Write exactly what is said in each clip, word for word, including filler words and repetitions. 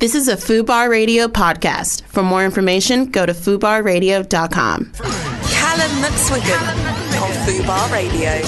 This is a FUBAR Radio podcast. For more information, go to fubar radio dot com. Callum McSwiggan on FUBAR Radio.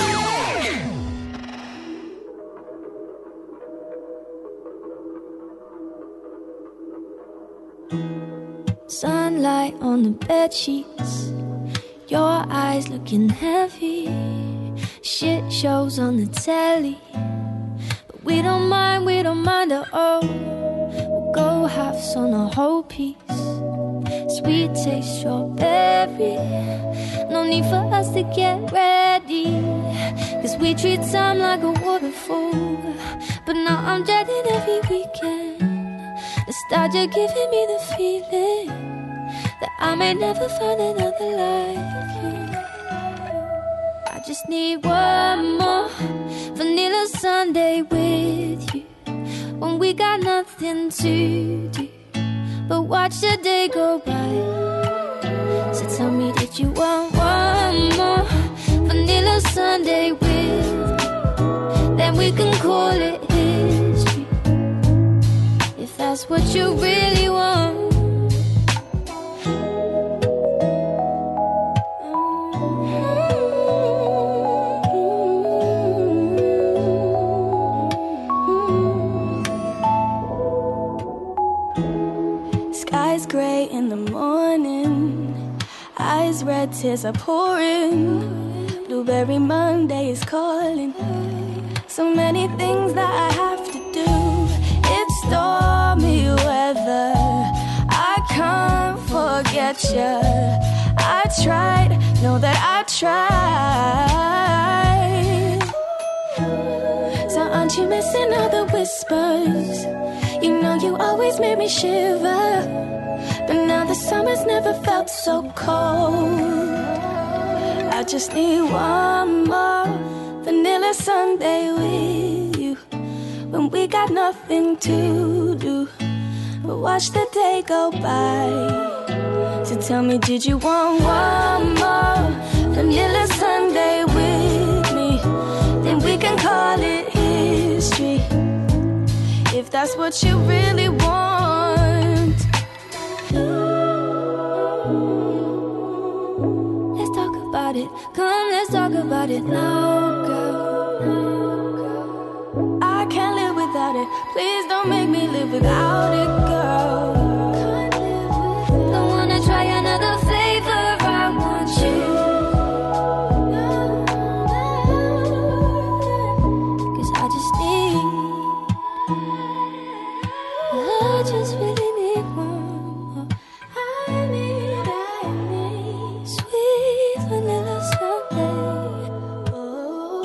Sunlight on the bed sheets, your eyes looking heavy. Shit shows on the telly, but we don't mind, we don't mind at all. We'll go halves on a whole piece. Sweet taste strawberry. No need for us to get ready, cause we treat time like a waterfall. But now I'm dreading every weekend. Nostalgia giving me the feeling that I may never find another like you. I just need one more vanilla Sunday with you, when we got nothing to do but watch the day go by. So tell me, did you want one more vanilla Sunday with me? Then we can call it history, if that's what you really want. Sky's grey in the morning, eyes red, tears are pouring. Blueberry Monday is calling. So many things that I have to do. It's stormy weather, I can't forget you. I tried, know that I tried. So aren't you missing all the whispers? You know you always made me shiver, but now the summer's never felt so cold. I just need one more vanilla Sunday with you, when we got nothing to do but watch the day go by. So tell me, did you want one more vanilla Sunday with me? Then we can call it history, if that's what you really want. Let's talk about it. Come, let's talk about it now, girl. I can't live without it. Please don't make me live without it, girl. Don't wanna try another flavor, I want you. Cause I just need, I just really need one more. I need, I need sweet vanilla Sunday. Oh,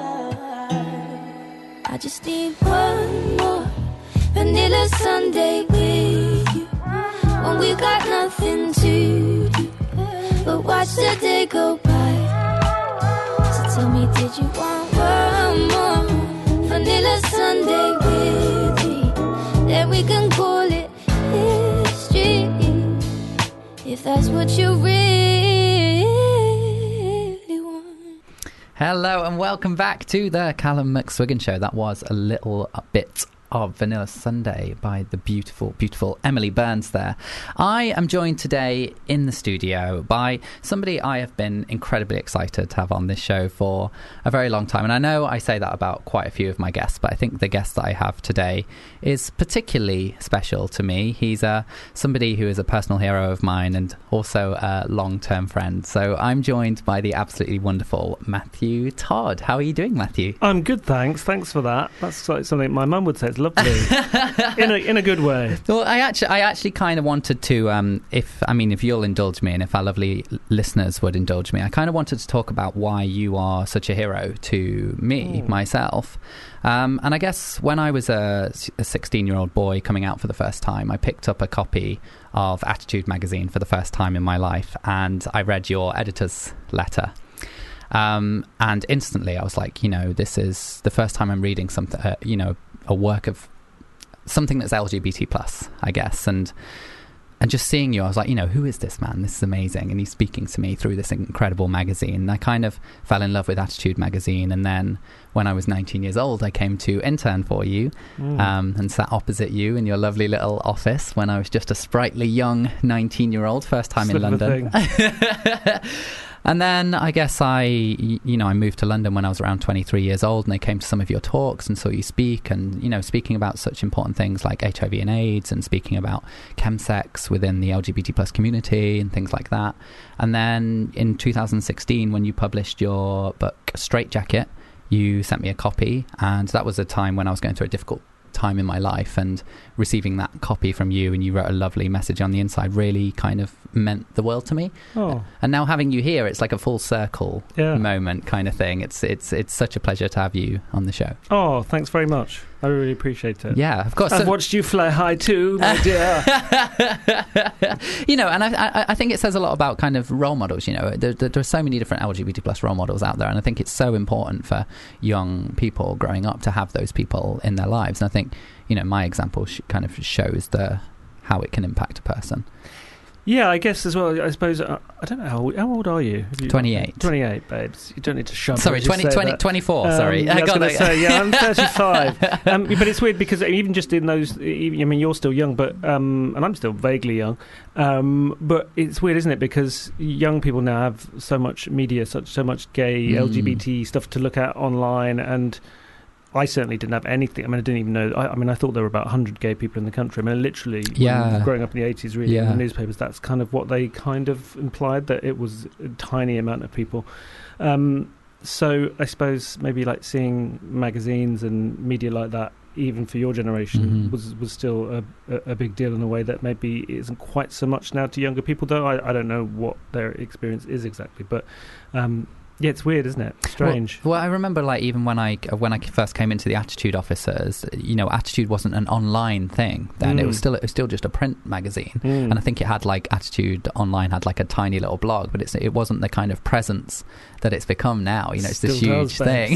I, I just need one more vanilla Sunday with you, when we got nothing to do but watch the day go by. So tell me, did you want one more vanilla Sunday with me? Then we can call it history, if that's what you really want. Hello and welcome back to the Callum McSwiggan Show. That was a little bit of Vanilla Sunday by the beautiful, beautiful Emily Burns there. I am joined today in the studio by somebody I have been incredibly excited to have on this show for a very long time. And I know I say that about quite a few of my guests, but I think the guest that I have today is particularly special to me. He's uh, somebody who is a personal hero of mine and also a long-term friend. So I'm joined by the absolutely wonderful Matthew Todd. How are you doing, Matthew? I'm good, thanks. Thanks for that. That's like something my mum would say. It's lovely. in a in a good way. Well, I actually I actually kind of wanted to, um, if I mean, if you'll indulge me and if our lovely listeners would indulge me, I kind of wanted to talk about why you are such a hero to me, mm. myself. Um, and I guess when I was a sixteen-year-old boy coming out for the first time, I picked up a copy of Attitude magazine for the first time in my life, and I read your editor's letter. Um, and instantly I was like, you know, this is the first time I'm reading something, uh, you know, a work of something that's L G B T plus, I guess. And and just seeing you, I was like, you know, who is this man? This is amazing. And he's speaking to me through this incredible magazine. And I kind of fell in love with Attitude magazine. And then when I was nineteen years old, I came to intern for you mm. um, and sat opposite you in your lovely little office when I was just a sprightly young nineteen-year-old, first time Slip in London. And then I guess I, you know, I moved to London when I was around twenty-three years old, and I came to some of your talks and saw you speak, and, you know, speaking about such important things like H I V and AIDS, and speaking about chemsex within the L G B T plus community and things like that. And then in two thousand sixteen, when you published your book Straight Jacket, you sent me a copy, and that was a time when I was going through a difficult time in my life, and receiving that copy from you, and you wrote a lovely message on the inside, really kind of meant the world to me. Oh. And now having you here, it's like a full circle yeah. moment kind of thing. It's it's it's such a pleasure to have you on the show. Oh, thanks very much. I really appreciate it. Yeah, of course. I've so, watched you fly high too, my dear. You know, and I, I I think it says a lot about kind of role models. You know, there, there, there are so many different L G B T plus role models out there, and I think it's so important for young people growing up to have those people in their lives. And I think, you know, my example sh- kind of shows the how it can impact a person. Yeah, I guess as well. I suppose uh, I don't know how, how old are you? you twenty-eight. twenty-eight, babes. You don't need to shove. Sorry, twenty, twenty, twenty-four. Um, sorry, yeah, I was got going to say, yeah, I'm thirty-five. um, but it's weird because even just in those, I mean, you're still young, but um, and I'm still vaguely young. Um, but it's weird, isn't it? Because young people now have so much media, such so much gay mm. L G B T stuff to look at online, and I certainly didn't have anything. I mean, I didn't even know. I, I mean, I thought there were about one hundred gay people in the country. I mean, literally, yeah. growing up in the eighties, reading yeah. the newspapers, that's kind of what they kind of implied, that it was a tiny amount of people. Um, so I suppose maybe like seeing magazines and media like that, even for your generation, mm-hmm. was was still a, a, a big deal in a way that maybe isn't quite so much now to younger people, though. I, I don't know what their experience is exactly, but... Um, Yeah, it's weird, isn't it? Strange. Well, well, I remember, like, even when I when I first came into the Attitude offices, you know, Attitude wasn't an online thing then. Mm. It was still it was still just a print magazine, mm. and I think it had like Attitude Online had like a tiny little blog, but it's it wasn't the kind of presence that it's become now. You know, it's still this huge thing.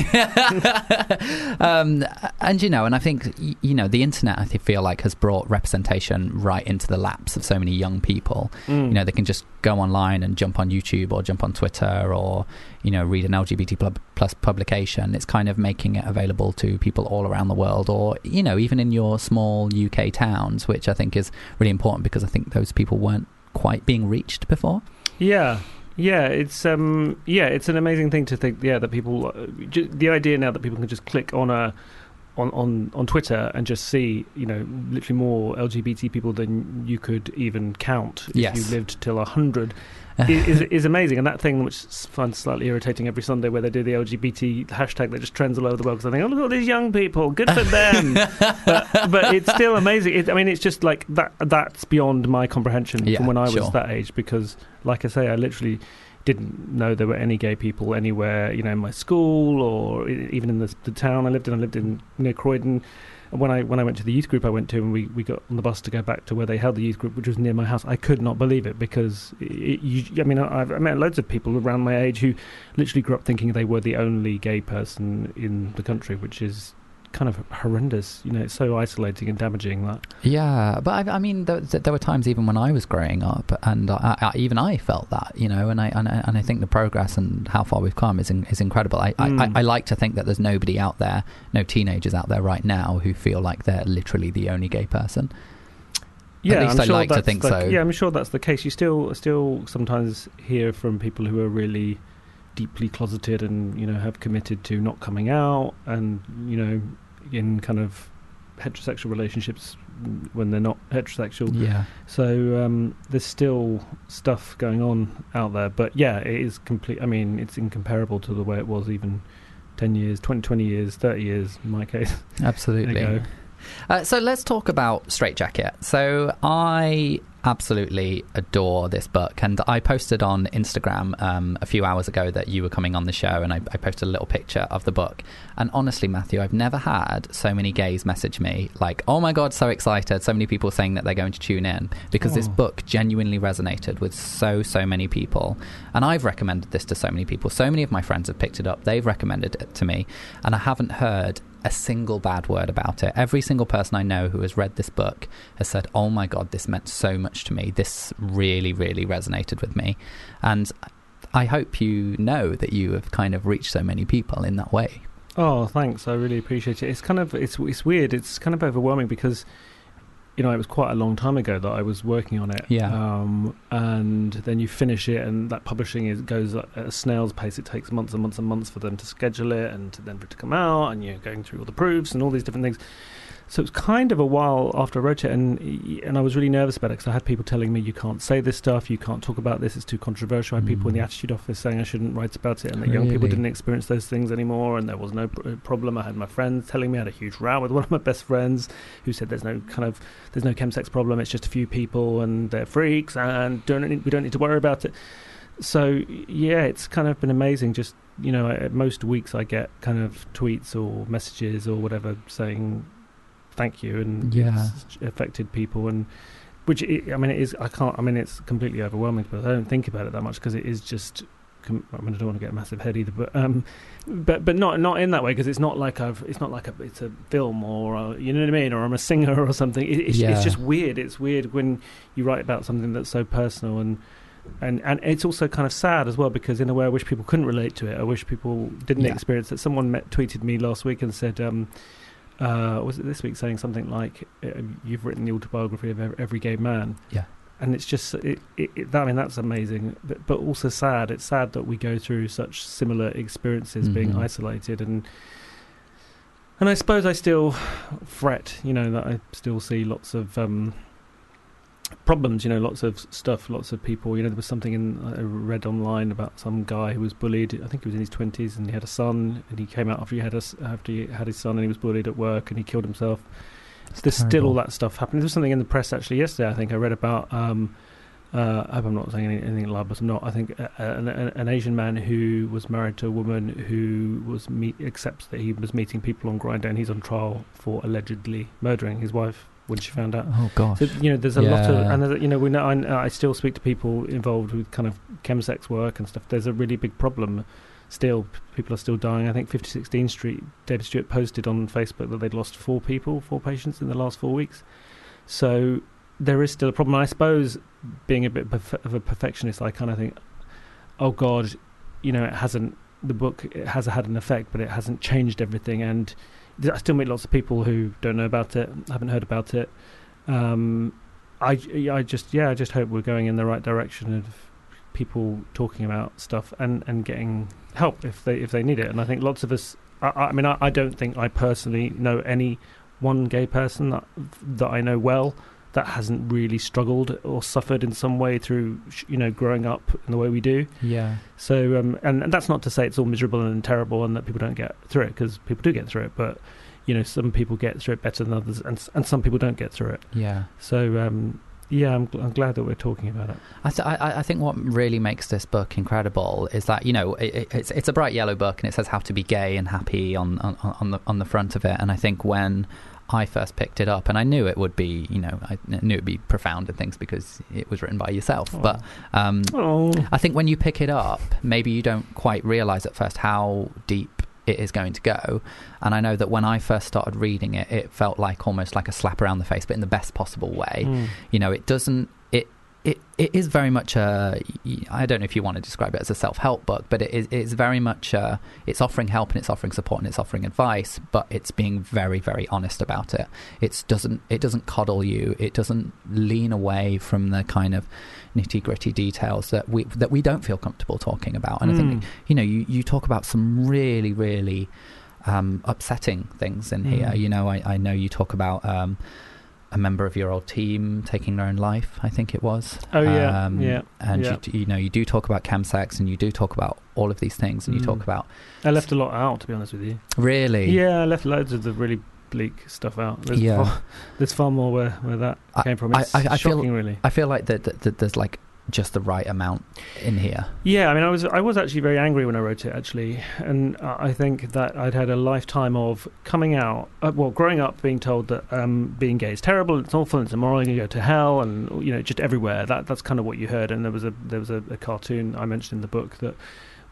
um, and you know, and I think you know the internet, I feel like, has brought representation right into the laps of so many young people. Mm. You know, they can just go online and jump on YouTube or jump on Twitter or, you know, read an L G B T plus publication. It's kind of making it available to people all around the world, or, you know, even in your small U K towns, which I think is really important because I think those people weren't quite being reached before. Yeah. Yeah, it's um, yeah, it's an amazing thing to think. Yeah, that people, uh, ju- the idea now that people can just click on a, on, on, on Twitter and just see, you know, literally more L G B T people than you could even count if yes. you lived till a hundred. is is amazing. And that thing which I find slightly irritating every Sunday, where they do the L G B T hashtag that just trends all over the world, because I think, oh, look at all these young people, good for them. but, but it's still amazing. It, I mean, it's just like that. That's beyond my comprehension yeah, from when I sure. was that age, because, like I say, I literally didn't know there were any gay people anywhere, you know, in my school or even in the, the town I lived in. I lived in near Croydon. When I when I went to the youth group I went to, and we, we got on the bus to go back to where they held the youth group, which was near my house, I could not believe it, because it, you, I mean, I've I met loads of people around my age who literally grew up thinking they were the only gay person in the country, which is kind of horrendous. You know, it's so isolating and damaging, that. Yeah, but I, I mean, there, there were times even when I was growing up, and I, I, even I felt that, you know, and I and I, and I think the progress and how far we've come is in, is incredible. I, mm. I, I like to think that there's nobody out there, no teenagers out there right now who feel like they're literally the only gay person. Yeah, At least I'm I sure like to think the, so. Yeah, I'm sure that's the case. You still still sometimes hear from people who are really deeply closeted and, you know, have committed to not coming out, and, you know, in kind of heterosexual relationships when they're not heterosexual. Yeah. So um, there's still stuff going on out there, but yeah, it is complete. I mean, it's incomparable to the way it was even ten years, twenty, twenty years, thirty years in my case. Absolutely. Uh, so let's talk about Straight Jacket. So I absolutely adore this book, and I posted on Instagram um, a few hours ago that you were coming on the show, and I, I posted a little picture of the book. And honestly, Matthew, I've never had so many gays message me like, oh my god, so excited, so many people saying that they're going to tune in, because oh. this book genuinely resonated with so so many people. And I've recommended this to so many people. So many of my friends have picked it up, they've recommended it to me, and I haven't heard a single bad word about it. Every single person I know who has read this book has said, oh my God, this meant so much to me. This really, really resonated with me. And I hope you know that you have kind of reached so many people in that way. Oh, thanks. I really appreciate it. It's kind of, it's it's weird. It's kind of overwhelming because, you know, it was quite a long time ago that I was working on it. Yeah. Um, and then you finish it, and that publishing is, goes at a snail's pace. It takes months and months and months for them to schedule it and to then for it to come out, and you're going through all the proofs and all these different things. So it was kind of a while after I wrote it, and and I was really nervous about it because I had people telling me, you can't say this stuff, you can't talk about this, it's too controversial. I had mm. people in the Attitude Office saying I shouldn't write about it, and that really? young people didn't experience those things anymore, and there was no pr- problem. I had my friends telling me I had a huge row with one of my best friends who said there's no kind of there's no chemsex problem, it's just a few people and they're freaks, and don't need, we don't need to worry about it. So yeah, it's kind of been amazing. Just, you know, I, most weeks I get kind of tweets or messages or whatever saying thank you, and yeah. it's affected people, and which it, I mean it is I can't I mean it's completely overwhelming, but I don't think about it that much because it is just com- I mean I don't want to get a massive head either, but um but but not not in that way, because it's not like I've it's not like a, it's a film or a, you know what I mean, or I'm a singer or something. It, it's, yeah. it's just weird. It's weird when you write about something that's so personal, and And and it's also kind of sad as well, because in a way I wish people couldn't relate to it. I wish people didn't yeah. experience it. Someone met, tweeted me last week and said, um, uh, was it this week, saying something like, uh, "You've written the autobiography of every, every gay man." Yeah, and it's just it, it, it, I mean that's amazing, but, but also sad. It's sad that we go through such similar experiences, mm-hmm. being isolated, and and I suppose I still fret, you know, that I still see lots of. Um, problems, you know, lots of stuff, lots of people, you know. There was something in I read online about some guy who was bullied. I think he was in his twenties, and he had a son, and he came out after he had a, after he had his son, and he was bullied at work, and he killed himself. It's There's terrible. Still all that stuff happening. There was something in the press actually yesterday, I think I read about um uh, I hope I'm not saying anything, anything libelous. I'm not. I think uh, an, an Asian man who was married to a woman who was meet, accepts that he was meeting people on Grindr, and he's on trial for allegedly murdering his wife when she found out. Oh gosh! So, you know, there's a yeah. lot of, and there's, you know, we know. I, I still speak to people involved with kind of chemsex work and stuff. There's a really big problem. Still, people are still dying. I think fifty sixteen Street, David Stewart posted on Facebook that they'd lost four people, four patients in the last four weeks. So there is still a problem. I suppose, being a bit of a perfectionist, I kind of think, oh God, you know, it hasn't. The book it has had an effect, but it hasn't changed everything, and I still meet lots of people who don't know about it, haven't heard about it. Um, I, I just, yeah, I just hope we're going in the right direction of people talking about stuff and, and getting help if they if they need it. And I think lots of us, I, I mean, I, I don't think I personally know any one gay person that that I know well that hasn't really struggled or suffered in some way through, you know, growing up in the way we do. Yeah. So, um, and, and that's not to say it's all miserable and terrible and that people don't get through it, because people do get through it. But, you know, some people get through it better than others, and and some people don't get through it. Yeah. So, um, yeah, I'm, I'm glad that we're talking about it. I, th- I, I think what really makes this book incredible is that, you know, it, it's it's a bright yellow book, and it says how to be gay and happy on on, on the on the front of it. And I think when I first picked it up, and I knew it would be, you know, I knew it'd be profound and things because it was written by yourself. Oh. But um, oh. I think when you pick it up, maybe you don't quite realise at first how deep it is going to go. And I know that when I first started reading it, it felt like almost like a slap around the face, but in the best possible way. Mm. You know, it doesn't. It it it is very much a. I don't know if you want to describe it as a self-help book, but it is it's very much a, it's offering help and it's offering support and it's offering advice, but it's being very very honest about it. It doesn't it doesn't coddle you. It doesn't lean away from the kind of nitty-gritty details that we that we don't feel comfortable talking about. And mm. I think, you know, you, you talk about some really really um, upsetting things in mm. here. You know, I, I know you talk about um, a member of your old team taking their own life, I think it was. Oh yeah, um, yeah. And yeah. You, you know, you do talk about chemsex, and you do talk about all of these things, and mm. you talk about. I left a lot out, to be honest with you. Really? Yeah, I left loads of the really bleak stuff out. There's yeah. far, there's far more where, where that I, came from. It's I, I, I shocking, feel, really. I feel like that, that, that there's like just the right amount in here. Yeah, I mean, I was I was actually very angry when I wrote it, actually, and I think that I'd had a lifetime of coming out, uh, well, growing up being told that um, being gay is terrible, it's awful, it's immoral, you go to hell, and you know, just everywhere. That that's kind of what you heard. And there was a there was a, a cartoon I mentioned in the book that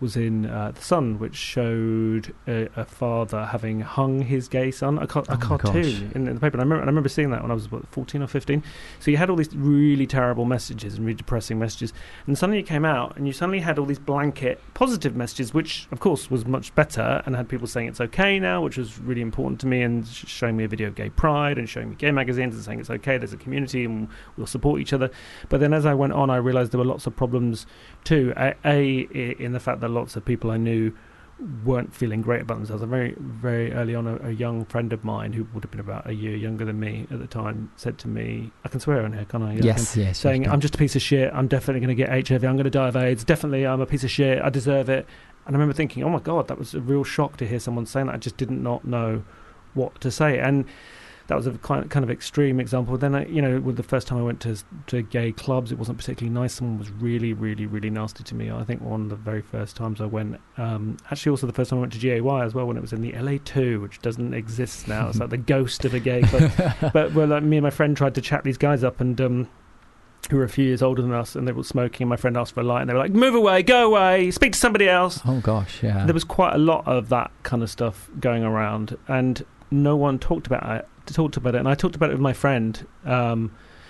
was in uh, The Sun, which showed a, a father having hung his gay son, a, ca- a Oh my cartoon in, in the paper. And I remember, and I remember seeing that when I was what, fourteen or fifteen. So you had all these really terrible messages and really depressing messages, and suddenly it came out, and you suddenly had all these blanket positive messages, which of course was much better, and had people saying it's okay now, which was really important to me, and sh- showing me a video of gay pride and showing me gay magazines and saying it's okay, there's a community and we'll support each other. But then as I went on, I realised there were lots of problems too. A, a in the fact that lots of people I knew weren't feeling great about themselves. A very, very early on, a, a young friend of mine who would have been about a year younger than me at the time said to me, I can swear on here, can't I? Yes, yes. Saying, yes, I'm just a piece of shit, I'm definitely going to get H I V, I'm going to die of AIDS, definitely I'm a piece of shit, I deserve it. And I remember thinking, oh my God, that was a real shock to hear someone saying that. I just did not know what to say. And that was a kind of extreme example. Then, I, you know, with the first time I went to to gay clubs, it wasn't particularly nice. Someone was really, really, really nasty to me. I think one of the very first times I went, um, actually also the first time I went to G A Y as well, when it was in the L A two, which doesn't exist now. It's like the ghost of a gay club. But well, like, me and my friend tried to chat these guys up, and um, who were a few years older than us, and they were smoking, and my friend asked for a light, and they were like, move away, go away, speak to somebody else. Oh gosh, yeah. There was quite a lot of that kind of stuff going around, and no one talked about it. talked about it and I talked about it with my friend, um,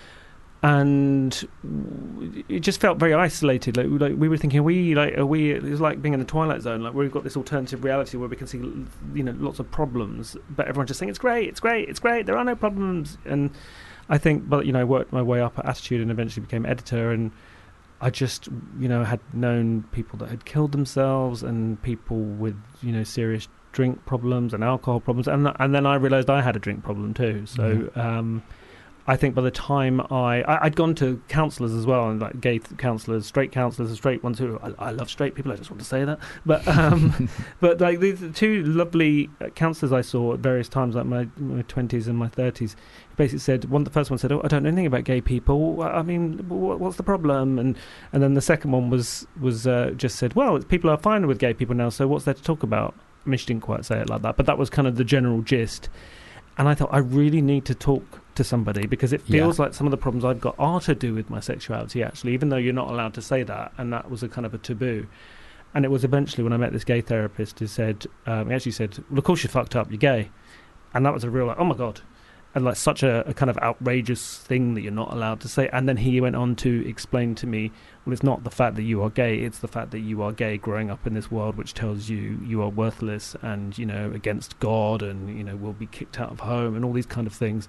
and it just felt very isolated. Like, like we were thinking, are we like are we it was like being in the Twilight Zone, like we've got this alternative reality where we can see, you know, lots of problems, but everyone's just saying it's great, it's great, it's great, there are no problems. And I think, but you know, I worked my way up at Attitude and eventually became editor, and I just, you know, had known people that had killed themselves and people with, you know, serious drink problems and alcohol problems, and and then I realised I had a drink problem too. So mm-hmm. um, I think by the time I, I I'd gone to counsellors as well, and like gay th- counsellors, straight counsellors, and straight ones who I, I love straight people. I just want to say that, but um, but like these two lovely counsellors I saw at various times, like my my twenties and my thirties, basically said, one the first one said, oh, I don't know anything about gay people. I mean, what's the problem? And and then the second one was was uh, just said, well, people are fine with gay people now, so what's there to talk about? I mean, she didn't quite say it like that, but that was kind of the general gist. And I thought, I really need to talk to somebody, because it feels yeah. like some of the problems I've got are to do with my sexuality, actually, even though you're not allowed to say that. And that was a kind of a taboo. And it was eventually when I met this gay therapist who said, um, he actually said, well, of course you fucked up, you're gay. And that was a real, like, oh my God. And like such a, a kind of outrageous thing that you're not allowed to say. And then he went on to explain to me, well, it's not the fact that you are gay, it's the fact that you are gay growing up in this world which tells you you are worthless and, you know, against God, and, you know, will be kicked out of home and all these kind of things.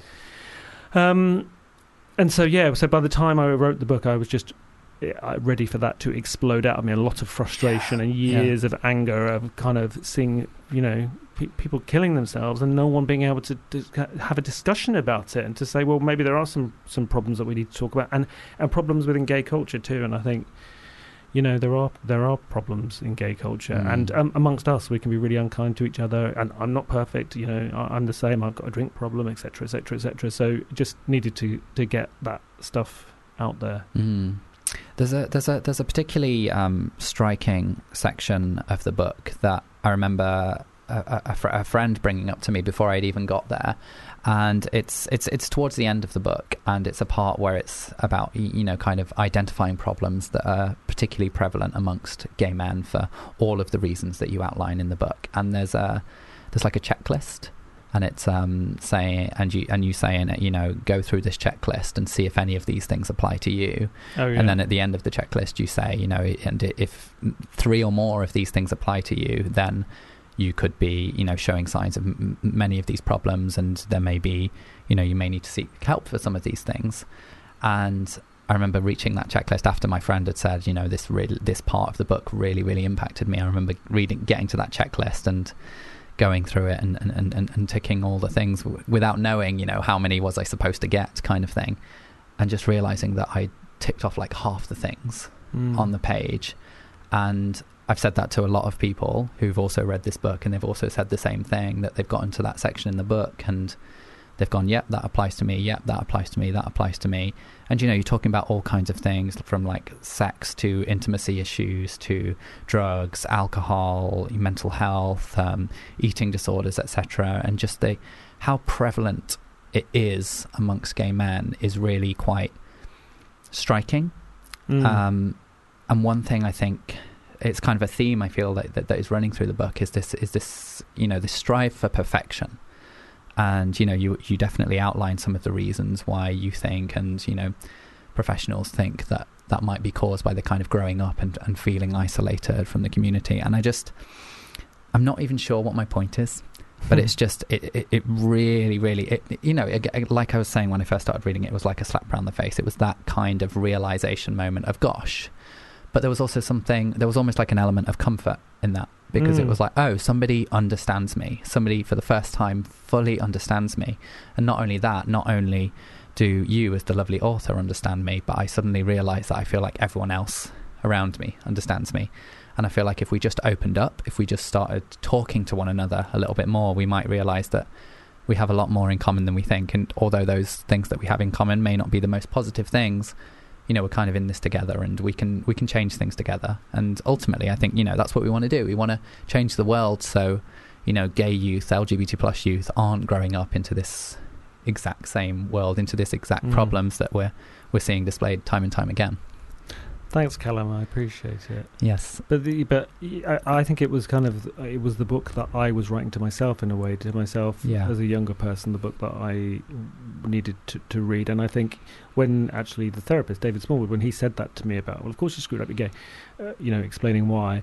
Um, and so, yeah, so by the time I wrote the book, I was just uh, ready for that to explode out of me. A lot of frustration and years yeah. of anger of kind of seeing, you know, pe- people killing themselves and no one being able to, to have a discussion about it, and to say, well, maybe there are some, some problems that we need to talk about, and, and problems within gay culture too. And I think, you know, there are there are problems in gay culture, mm. and um, amongst us, we can be really unkind to each other. And I'm not perfect, you know, I, I'm the same. I've got a drink problem, et cetera, et cetera, et cetera. So just needed to, to get that stuff out there. Mm. There's a there's a there's a particularly um, striking section of the book that I remember a, a, fr- a friend bringing up to me before I'd even got there, and it's it's it's towards the end of the book, and it's a part where it's about, you know, kind of identifying problems that are particularly prevalent amongst gay men for all of the reasons that you outline in the book. And there's a there's like a checklist, and it's um saying, and you and you saying, you know, go through this checklist and see if any of these things apply to you. Oh, yeah. And then at the end of the checklist you say, you know, and if three or more of these things apply to you, then you could be, you know, showing signs of m- many of these problems, and there may be, you know, you may need to seek help for some of these things. And I remember reaching that checklist after my friend had said, you know, this really, this part of the book really, really impacted me. I remember reading, getting to that checklist and going through it and, and, and, and ticking all the things w- without knowing, you know, how many was I supposed to get, kind of thing. And just realizing that I ticked off like half the things mm. on the page. And I've said that to a lot of people who've also read this book, and they've also said the same thing, that they've gotten to that section in the book and they've gone, yep, that applies to me, yep, that applies to me, that applies to me. And, you know, you're talking about all kinds of things, from like sex to intimacy issues to drugs, alcohol, mental health, um, eating disorders, et cetera. And just the how prevalent it is amongst gay men is really quite striking. Mm. Um, and one thing I think it's kind of a theme I feel that, that that is running through the book is this is this you know this strive for perfection. And you know you you definitely outline some of the reasons why you think, and you know professionals think that that might be caused by the kind of growing up and, and feeling isolated from the community. And I just I'm not even sure what my point is, but it's just it, it, it really really it, you know it, like I was saying when I first started reading it, it was like a slap around the face. It was that kind of realization moment of gosh. But there was also something, there was almost like an element of comfort in that, because mm. it was like, oh, somebody understands me. Somebody for the first time fully understands me. And not only that, not only do you as the lovely author understand me, but I suddenly realise that I feel like everyone else around me understands me. And I feel like if we just opened up, if we just started talking to one another a little bit more, we might realise that we have a lot more in common than we think. And although those things that we have in common may not be the most positive things, you know, we're kind of in this together, and we can we can change things together. And ultimately, I think, you know, that's what we want to do. We want to change the world so, you know, gay youth, L G B T plus youth aren't growing up into this exact same world, into this exact mm. problems that we're we're seeing displayed time and time again. Thanks, Callum. I appreciate it. Yes, but the, but I, I think it was kind of it was the book that I was writing to myself in a way, to myself yeah. as a younger person. The book that I needed to, to read, and I think when actually the therapist David Smallwood, when he said that to me about, well, of course you screwed up, you're gay, uh, you know, explaining why,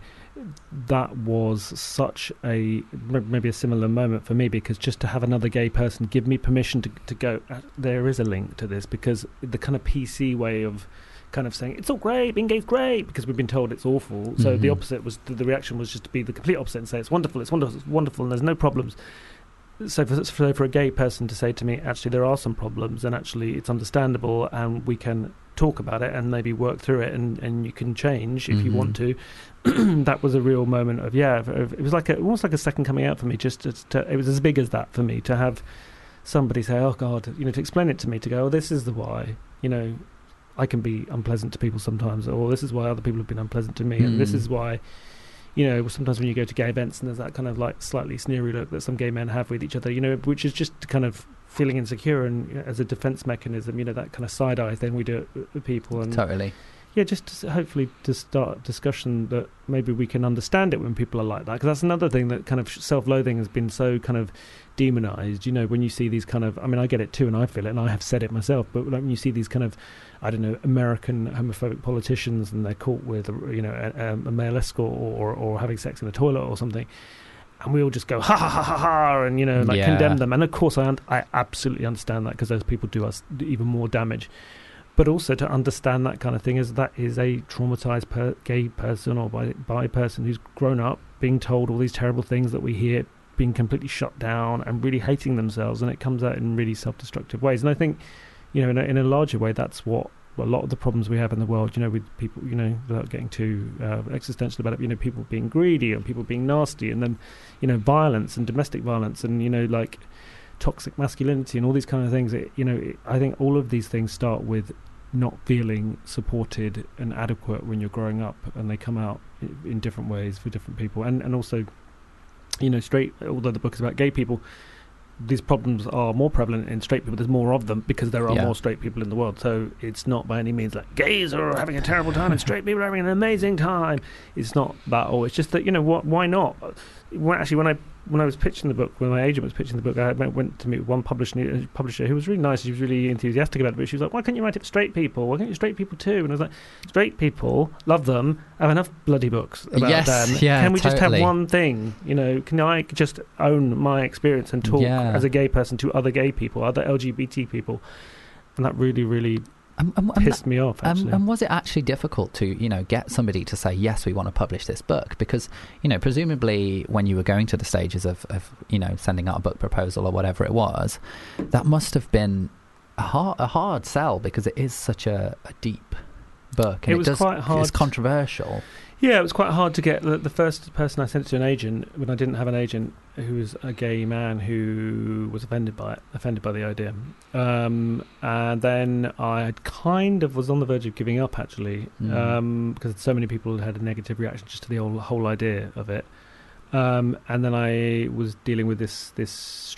that was such a maybe a similar moment for me, because just to have another gay person give me permission to to go, uh, there is a link to this, because the kind of P C way of kind of saying it's all great, being gay's great, because we've been told it's awful. So mm-hmm. the opposite was the, the reaction was just to be the complete opposite and say it's wonderful, it's wonderful, it's wonderful, and there's no problems. So for, so for a gay person to say to me, actually there are some problems, and actually it's understandable, and we can talk about it and maybe work through it, and, and you can change if mm-hmm. you want to. That was a real moment of yeah. Of, of, it was like a, almost like a second coming out for me. Just to, to, it was as big as that for me to have somebody say, "Oh God," you know, to explain it to me, to go, "Oh, this is the why," you know. I can be unpleasant to people sometimes, or this is why other people have been unpleasant to me, mm. and this is why, you know, sometimes when you go to gay events and there's that kind of like slightly sneery look that some gay men have with each other, you know, which is just kind of feeling insecure, and you know, as a defense mechanism, you know, that kind of side eye thing we do it with people. And totally. Yeah, just to, hopefully to start a discussion that maybe we can understand it when people are like that, because that's another thing that kind of self-loathing has been so kind of demonized. You know, when you see these kind of, I mean, I get it too, and I feel it, and I have said it myself, but when you see these kind of, I don't know, American homophobic politicians, and they're caught with, you know, a, a male escort, or, or having sex in the toilet or something, and we all just go ha ha ha ha ha, and you know, like yeah. condemn them. And of course, I I absolutely understand that, because those people do us even more damage. But also to understand that kind of thing is that is a traumatized per- gay person or bi, bi person who's grown up being told all these terrible things that we hear, being completely shut down and really hating themselves, and it comes out in really self-destructive ways. And I think, you know, in a, in a larger way, that's what a lot of the problems we have in the world, you know, with people, you know, without getting too uh, existential about it, you know, people being greedy and people being nasty, and then, you know, violence and domestic violence, and, you know, like toxic masculinity and all these kind of things. It, you know, it, I think all of these things start with not feeling supported and adequate when you're growing up, and they come out in, in different ways for different people. And and also, you know, straight, although the book is about gay people, these problems are more prevalent in straight people. There's more of them because there are yeah. more straight people in the world. So it's not by any means like gays are having a terrible time and straight people are having an amazing time. It's not that. Or it's just that, you know, what? Why not? When, actually, when I when I was pitching the book, when my agent was pitching the book, I went, went to meet one publisher, publisher who was really nice. She was really enthusiastic about it. But she was like, "Why can't you write it for straight people? Why can't you straight people too?" And I was like, "Straight people love them. Have enough bloody books about yes, them. Yeah, can we totally. just have one thing? You know, can I just own my experience and talk yeah. as a gay person to other gay people, other L G B T people?" And that really, really Um, um, pissed um, me off, actually. Um, and was it actually difficult to, you know, get somebody to say, yes, we want to publish this book? Because, you know, presumably when you were going to the stages of, of you know, sending out a book proposal or whatever it was, that must have been a hard, a hard sell, because it is such a, a deep book. And it it was does, quite hard. It's controversial. Yeah, it was quite hard to get. The, the first person I sent it to, an agent, when I didn't have an agent, who was a gay man who was offended by it, offended by the idea. Um, and then I kind of was on the verge of giving up, actually, mm. um, because so many people had a negative reaction just to the whole, whole idea of it. Um, and then I was dealing with this this straight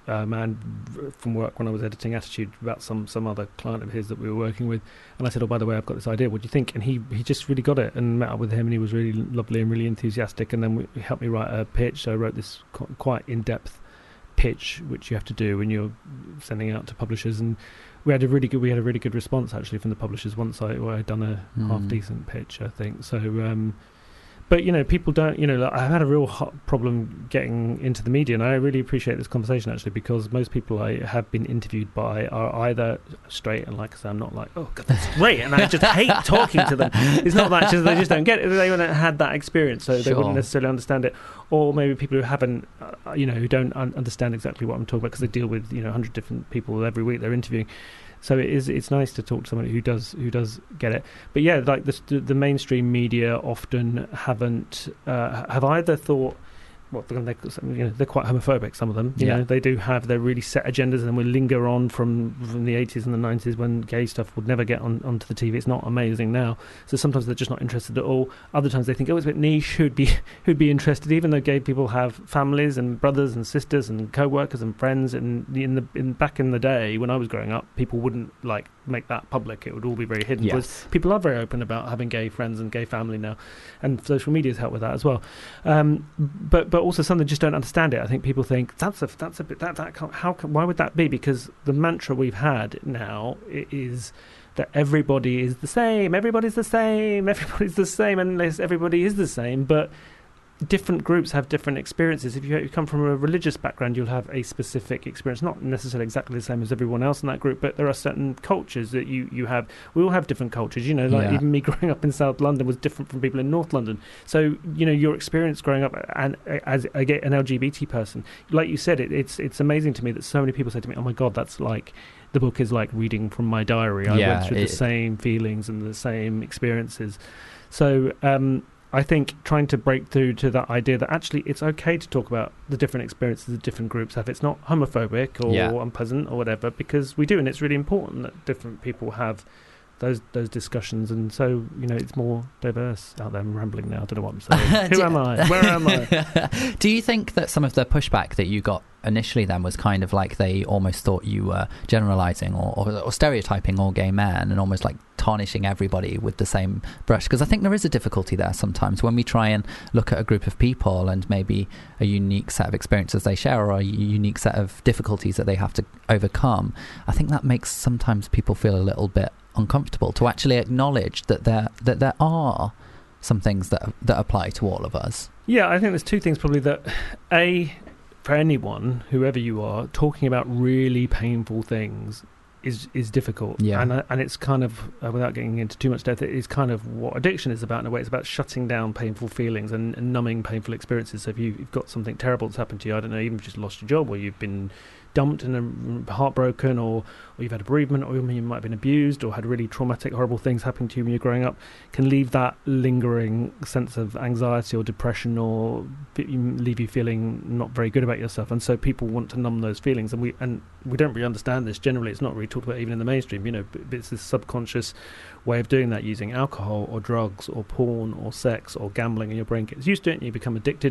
uh, man from work when I was editing Attitude about some some other client of his that we were working with, and I said, oh, by the way, I've got this idea, what do you think? And he he just really got it, and met up with him, and he was really lovely and really enthusiastic, and then we, he helped me write a pitch. So I wrote this qu- quite in-depth pitch, which you have to do when you're sending out to publishers, and we had a really good we had a really good response actually from the publishers once I well, I'd done a mm. half decent pitch, I think. So um but you know, people don't, you know, like, I've had a real hot problem getting into the media, and I really appreciate this conversation actually, because most people I have been interviewed by are either straight, and like I say, I'm not like, oh god, that's great, and I just hate talking to them. It's not that, just they just don't get it, they haven't had that experience, so sure. they wouldn't necessarily understand it. Or maybe people who haven't, uh, you know, who don't un- understand exactly what I'm talking about, because they deal with, you know, one hundred different people every week they're interviewing. So it is. It's nice to talk to somebody who does who does get it. But yeah, like the the mainstream media often haven't uh, have either thought, well, they're, you know, they're quite homophobic. Some of them, you yeah. know, they do have their really set agendas, and will linger on from from the eighties and the nineties when gay stuff would never get on onto the T V. It's not amazing now. So sometimes they're just not interested at all. Other times they think, oh, it's a bit niche. Who'd be who'd be interested? Even though gay people have families and brothers and sisters and co-workers and friends. And in the in back in the day when I was growing up, people wouldn't like make that public. It would all be very hidden. Yes. Because people are very open about having gay friends and gay family now, and social media's helped with that as well. Um, but but also some that just don't understand it. I think people think that's a that's a bit that that can't, how can, why would that be? Because the mantra we've had now is that everybody is the same, everybody's the same, everybody's the same, unless everybody is the same. But different groups have different experiences. If you, you come from a religious background, you'll have a specific experience, not necessarily exactly the same as everyone else in that group, but there are certain cultures that you, you have. We all have different cultures, you know, like yeah. even me growing up in South London was different from people in North London. So, you know, your experience growing up and as a, an L G B T person, like you said, it, it's it's amazing to me that so many people say to me, oh my God, that's like, the book is like reading from my diary. I yeah, went through it, the same feelings and the same experiences. So, um, I think trying to break through to that idea that actually it's okay to talk about the different experiences that different groups have. It's not homophobic or yeah. unpleasant or whatever, because we do, and it's really important that different people have those those discussions, and so, you know, it's more diverse out there. I'm rambling now, I don't know what I'm saying. Who am I? Where am I? Do you think that some of the pushback that you got initially then was kind of like they almost thought you were generalising or, or, or stereotyping all gay men and almost like tarnishing everybody with the same brush? Because I think there is a difficulty there sometimes when we try and look at a group of people and maybe a unique set of experiences they share or a unique set of difficulties that they have to overcome. I think that makes sometimes people feel a little bit uncomfortable to actually acknowledge that there that there are some things that that apply to all of us. Yeah, I think there's two things probably that a for anyone, whoever you are, talking about really painful things is is difficult. Yeah. And uh, and it's kind of, uh, without getting into too much depth, it is kind of what addiction is about in a way. It's about shutting down painful feelings and, and numbing painful experiences. So if you, you've got something terrible that's happened to you, I don't know, even if you just lost your job, or you've been dumped and heartbroken, or, or you've had a bereavement, or you might have been abused, or had really traumatic, horrible things happen to you when you're growing up, can leave that lingering sense of anxiety or depression, or leave you feeling not very good about yourself. And so people want to numb those feelings, and we and we don't really understand this. Generally, it's not really talked about even in the mainstream. You know, it's this subconscious way of doing that, using alcohol or drugs or porn or sex or gambling, and your brain gets used to it and you become addicted.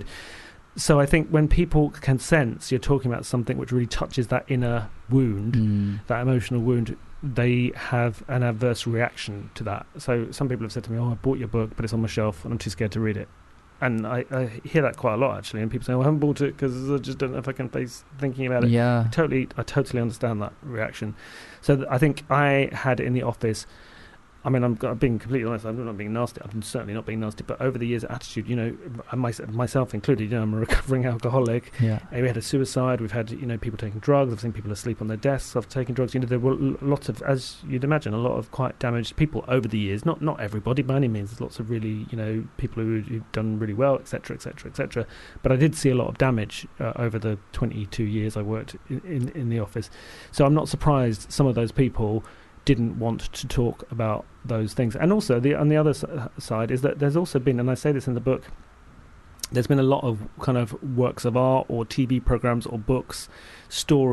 So I think when people can sense you're talking about something which really touches that inner wound, mm. that emotional wound, they have an adverse reaction to that. So some people have said to me, oh, I bought your book, but it's on my shelf and I'm too scared to read it. And I, I hear that quite a lot, actually. And people say, well, I haven't bought it because I just don't know if I can face thinking about it. Yeah. I totally, I totally understand that reaction. So th- I think I had in the office, I mean, I'm, I'm being completely honest, I'm not being nasty, I'm certainly not being nasty, but over the years, Attitude, you know, my, myself included, you know, I'm a recovering alcoholic. Yeah. We had a suicide, we've had, you know, people taking drugs, I've seen people asleep on their desks after taking drugs. You know, there were lots of, as you'd imagine, a lot of quite damaged people over the years. Not not everybody, by any means. There's lots of really, you know, people who, who've done really well, et cetera, et cetera, et cetera. But I did see a lot of damage uh, over the twenty-two years I worked in, in, in the office. So I'm not surprised some of those people didn't want to talk about those things. And also, the on the other side is that there's also been, and I say this in the book, there's been a lot of kind of works of art or T V programs or books, stories,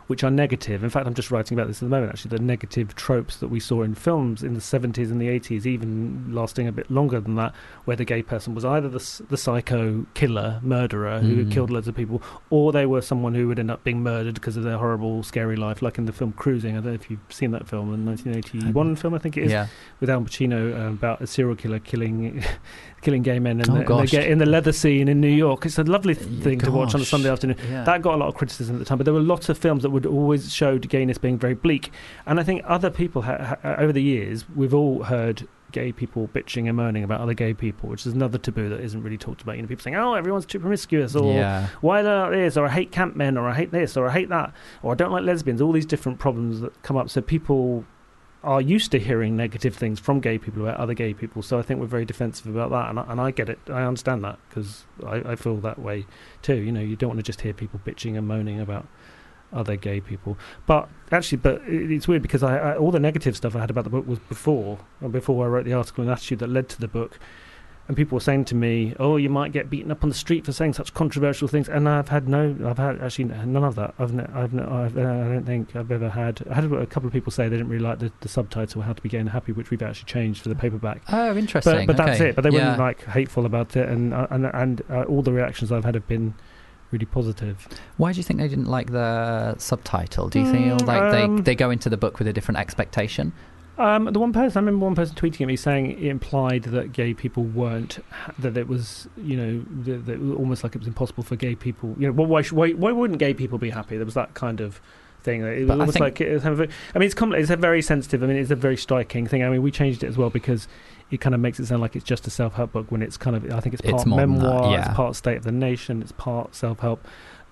which are negative. In fact, I'm just writing about this at the moment, actually, the negative tropes that we saw in films in the seventies and the eighties, even lasting a bit longer than that, where the gay person was either the, the psycho killer, murderer, who Mm. had killed loads of people, or they were someone who would end up being murdered because of their horrible, scary life, like in the film Cruising. I don't know if you've seen that film, the nineteen eighty-one film, I think it is, Yeah. with Al Pacino, uh, about a serial killer killing killing gay men, and, Oh, the, and they gosh. get in the leather scene in New York. It's a lovely th- Yeah, thing to watch on a gosh. Sunday afternoon. Yeah. That got a lot of criticism at the time, but there were lots of films that would always showed gayness being very bleak. And I think other people, ha- ha- over the years, we've all heard gay people bitching and moaning about other gay people, which is another taboo that isn't really talked about. You know, people saying, "Oh, everyone's too promiscuous," or Yeah. "Why don't this?" or "I hate camp men," or "I hate this," or "I hate that," or "I don't like lesbians." All these different problems that come up. So people are used to hearing negative things from gay people about other gay people. So I think we're very defensive about that, and I, and I get it. I understand that because I, I feel that way too. You know, you don't want to just hear people bitching and moaning about other gay people. But actually, but it- it's weird because I, I all the negative stuff I had about the book was before, before I wrote the article in Attitude that led to the book. And people were saying to me, "Oh, you might get beaten up on the street for saying such controversial things." And I've had no, I've had actually none of that. I've, ne- I've, ne- I've uh, I don't think I've ever had. I had a couple of people say they didn't really like the, the subtitle "How to Be Gay and Happy," which we've actually changed for the paperback. Oh, interesting. But, but that's Okay. it. But they Yeah. weren't like hateful about it, and uh, and and uh, all the reactions I've had have been really positive. Why do you think they didn't like the subtitle? Do you Mm, feel like um, they, they go into the book with a different expectation? Um, the one person I remember one person tweeting at me saying it implied that gay people weren't ha- that it was you know that, that it was almost like it was impossible for gay people. You know, well, why, sh- why why wouldn't gay people be happy? There was that kind of thing. It was But I almost think- like it was, I mean, it's com- it's a very sensitive. I mean, it's a very striking thing. I mean, we changed it as well because it kind of makes it sound like it's just a self-help book when it's kind of I think it's part It's more than that, memoir, yeah. it's part State of the Nation, it's part self-help.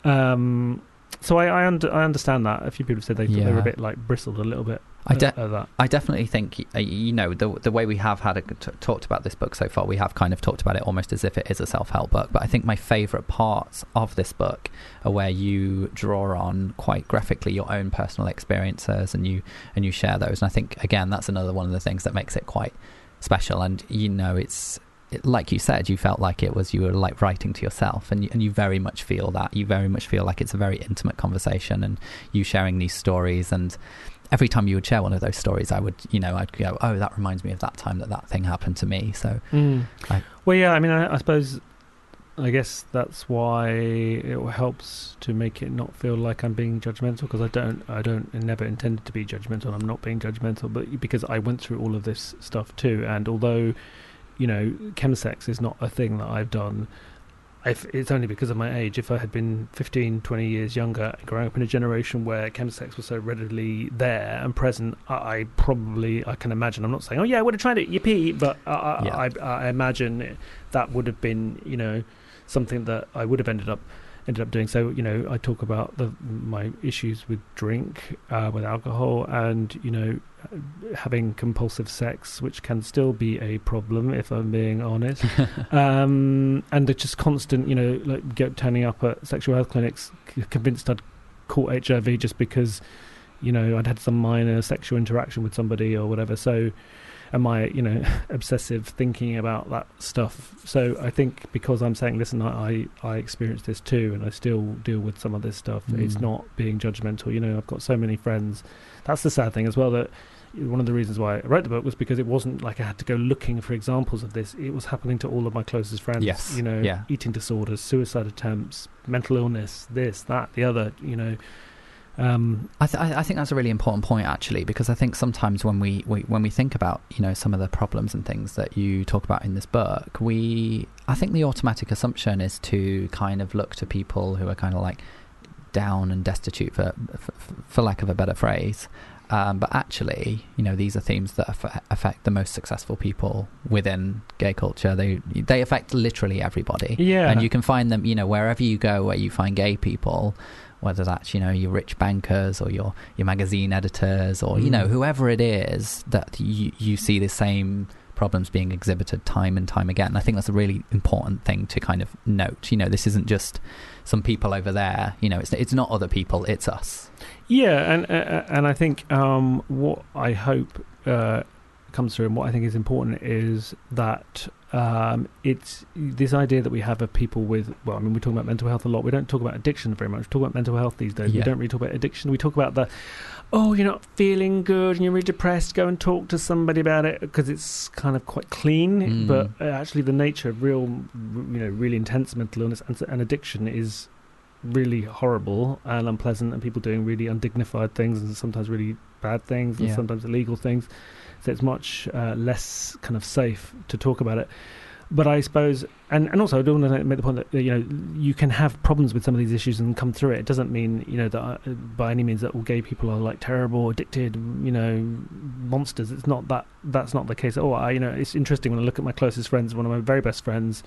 Um, so I I, under, I understand that. A few people have said they thought they were a Yeah. bit like bristled a little bit I de- at, at that. I definitely think, uh, you know, the the way we have had a, t- talked about this book so far, we have kind of talked about it almost as if it is a self-help book. But I think my favourite parts of this book are where you draw on quite graphically your own personal experiences and you and you share those. And I think, again, that's another one of the things that makes it quite special. And, you know, it's... It, like you said, you felt like it was you were like writing to yourself, and you, and you very much feel that. You very much feel like it's a very intimate conversation, and you sharing these stories. And every time you would share one of those stories, I would, you know, I'd go, "Oh, that reminds me of that time that that thing happened to me." So, Mm. I- well, yeah, I mean, I, I suppose, I guess that's why it helps to make it not feel like I'm being judgmental, because I don't, I don't, I never intended to be judgmental. I'm not being judgmental, but because I went through all of this stuff too, and although, you know, chemsex is not a thing that I've done, if it's only because of my age. If I had been fifteen, twenty years younger, growing up in a generation where chemsex was so readily there and present, I, I probably, I can imagine, I'm not saying, oh yeah, I would have tried it, yippee, but I, I, Yeah. I, I imagine that would have been, you know, something that I would have ended up ended up doing. So, you know, I talk about the my issues with drink, uh, with alcohol, and, you know, having compulsive sex, which can still be a problem if I'm being honest. um, and the just constant, you know, like get, turning up at sexual health clinics c- convinced I'd caught H I V just because, you know, I'd had some minor sexual interaction with somebody or whatever. So, and my, you know, obsessive thinking about that stuff. So I think because I'm saying, listen, I, I, I experienced this too, and I still deal with some of this stuff. Mm. It's not being judgmental. You know, I've got so many friends. That's the sad thing as well, that one of the reasons why I wrote the book was because it wasn't like I had to go looking for examples of this. It was happening to all of my closest friends. Yes, You know, yeah. eating disorders, suicide attempts, mental illness, this, that, the other, you know. Um, I, th- I think that's a really important point, actually, because I think sometimes when we, we when we think about, you know, some of the problems and things that you talk about in this book, we I think the automatic assumption is to kind of look to people who are kind of like down and destitute, for for, for lack of a better phrase. Um, but actually, you know, these are themes that aff- affect the most successful people within gay culture. They they affect literally everybody. Yeah. And you can find them, you know, wherever you go where you find gay people, whether that's, you know, your rich bankers or your, your magazine editors or, you know, Mm. whoever it is, that you, you see the same problems being exhibited time and time again. And I think that's a really important thing to kind of note. You know, this isn't just some people over there. You know, it's it's not other people, it's us. Yeah, and uh, and I think um, what I hope uh, comes through, and what I think is important, is that um, it's this idea that we have of people with, well, I mean, we talk about mental health a lot. We don't talk about addiction very much. We talk about mental health these days. Yeah. We don't really talk about addiction. We talk about the, oh, you're not feeling good and you're really depressed, go and talk to somebody about it, because it's kind of quite clean. Mm. But uh, actually the nature of real, you know, really intense mental illness and, and addiction is really horrible and unpleasant, and people doing really undignified things and sometimes really bad things and Yeah. sometimes illegal things. So it's much uh, less kind of safe to talk about it. But I suppose, and, and also I don't want to make the point that, you know, you can have problems with some of these issues and come through it. It doesn't mean, you know, that uh, by any means that all gay people are like terrible, addicted, you know, monsters. It's not that, that's not the case at all. I, you know, it's interesting when I look at my closest friends, one of my very best friends,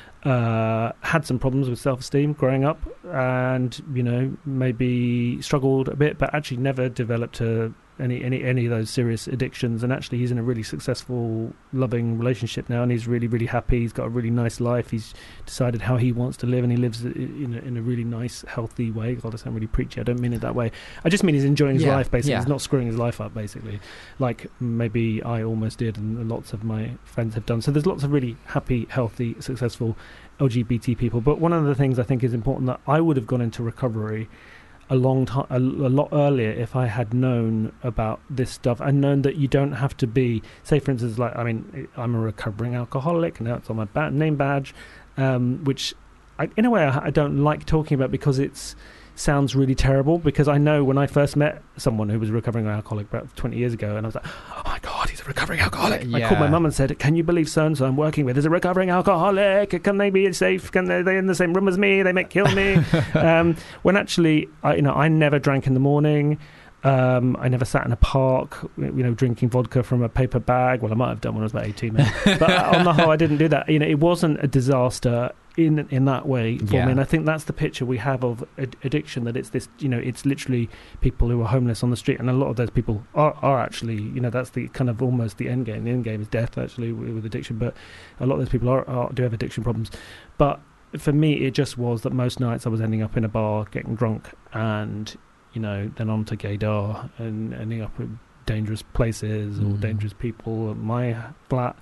uh, had some problems with self-esteem growing up and, you know, maybe struggled a bit, but actually never developed a any any any of those serious addictions, and actually he's in a really successful, loving relationship now, and he's really really happy. He's got a really nice life. He's decided how he wants to live, and he lives in a, in a really nice, healthy way. God, I sound really preachy. I don't mean it that way. I just mean he's enjoying his Yeah, life, basically. yeah. He's not screwing his life up, basically, like maybe I almost did, and lots of my friends have done. So there's lots of really happy, healthy, successful L G B T people. But one of the things I think is important, that I would have gone into recovery a long time, a, a lot earlier, if I had known about this stuff and known that you don't have to be, say for instance, like, I mean, I'm a recovering alcoholic, now it's on my ba- name badge, um, which I, in a way I, I don't like talking about because it's sounds really terrible, because I know when I first met someone who was a recovering alcoholic about twenty years ago, and I was like, oh my God, he's a recovering alcoholic. Yeah. I called my mum and said, can you believe so-and-so I'm working with is a recovering alcoholic? Can they be safe? Can they, they in the same room as me? They might kill me. um, when actually, I, you know, I never drank in the morning. Um, I never sat in a park, you know, drinking vodka from a paper bag. Well, I might have done when I was about eighteen, maybe. But on the whole, I didn't do that. You know, it wasn't a disaster in in that way for Yeah. me. And I think that's the picture we have of ad- addiction, that it's this, you know, it's literally people who are homeless on the street. And a lot of those people are, are actually, you know, that's the kind of almost the end game. The end game is death, actually, with, with addiction. But a lot of those people are, are do have addiction problems. But for me, it just was that most nights I was ending up in a bar getting drunk, and you know, then on to gaydar and ending up in dangerous places or Mm. dangerous people at my flat.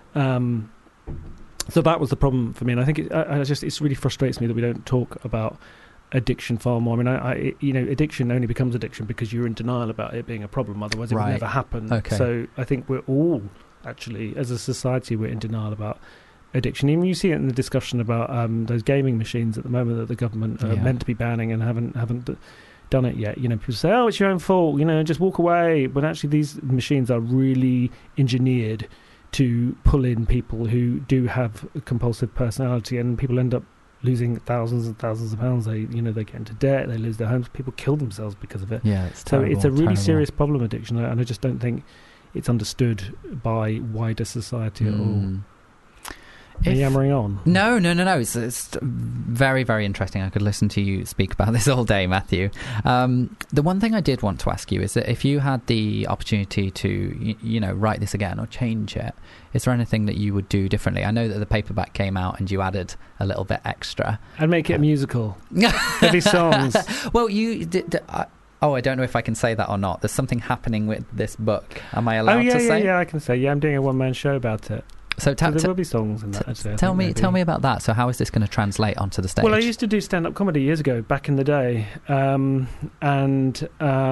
Um, so that was the problem for me, and I think it, I, I just it really frustrates me that we don't talk about addiction far more. I mean, I, I it, you know, addiction only becomes addiction because you're in denial about it being a problem. Otherwise, it Right. would never happen. Okay. So I think we're all actually, as a society, we're in denial about addiction. Even you see it in the discussion about um, those gaming machines at the moment that the government are Yeah. meant to be banning and haven't haven't. D- done it yet. You know, people say, oh, it's your own fault, you know, just walk away. But actually these machines are really engineered to pull in people who do have a compulsive personality, and people end up losing thousands and thousands of pounds. They, you know, they get into debt, they lose their homes, people kill themselves because of it. Yeah, it's So terrible, it's a really terrible. serious problem, addiction, and I just don't think it's understood by wider society at all. Mm. Are If- you yammering on? No, no, no, no. It's, it's very, very interesting. I could listen to you speak about this all day, Matthew. Um, the one thing I did want to ask you is that if you had the opportunity to, you, you know, write this again or change it, is there anything that you would do differently? I know that the paperback came out and you added a little bit extra. I'd make it a musical. There'd be songs. Well, you did. did I, oh, I don't know if I can say that or not. There's something happening with this book. Am I allowed oh yeah, to yeah, say? yeah. I can say. Yeah, I'm doing a one-man show about it. So, ta- so there ta- will be songs in that. t- Actually, I tell think me, maybe. tell me about that. So, how is this going to translate onto the stage? Well, I used to do stand-up comedy years ago, back in the day, um, and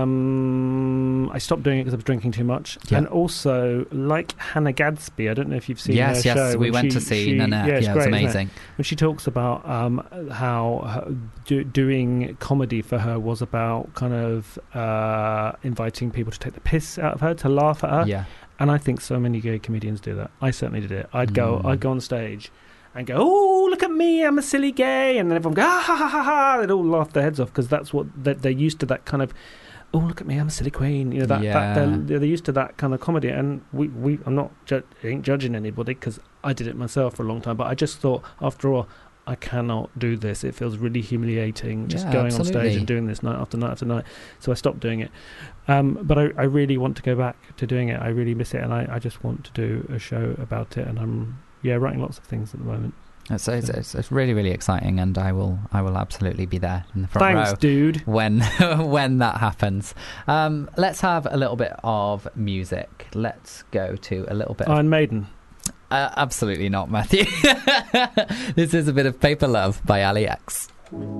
um, I stopped doing it because I was drinking too much. Yeah. And also, like Hannah Gadsby, I don't know if you've seen yes, her yes, show. we when went she- to see she, Nanette. Yeah, it's Yeah, it was great, isn't it? amazing. When she talks about um, how her do, doing comedy for her was about kind of uh, inviting people to take the piss out of her, to laugh at her. Yeah. And I think so many gay comedians do that. I certainly did it. I'd go, Mm. I'd go on stage and go, "Oh, look at me! I'm a silly gay," and then everyone go, "Ah ha ha ha ha!" They'd all laugh their heads off because that's what they're, they're used to. That kind of, "Oh, look at me! I'm a silly queen." You know, that, Yeah. that they're, they're used to that kind of comedy. And we, we I'm not ju- ain't judging anybody because I did it myself for a long time. But I just thought, after all, I cannot do this. It feels really humiliating just Yeah, going absolutely. on stage and doing this night after night after night. So I stopped doing it. Um, but I, I really want to go back to doing it. I really miss it, and I, I just want to do a show about it. And I'm yeah writing lots of things at the moment. It's, it's, it's, it's really, really exciting, and I will I will absolutely be there in the front Thanks, row dude. when when that happens. Um, let's have a little bit of music. Let's go to a little bit of Iron Maiden. Uh, absolutely not, Matthew. This is a bit of Paper Love by Ali X.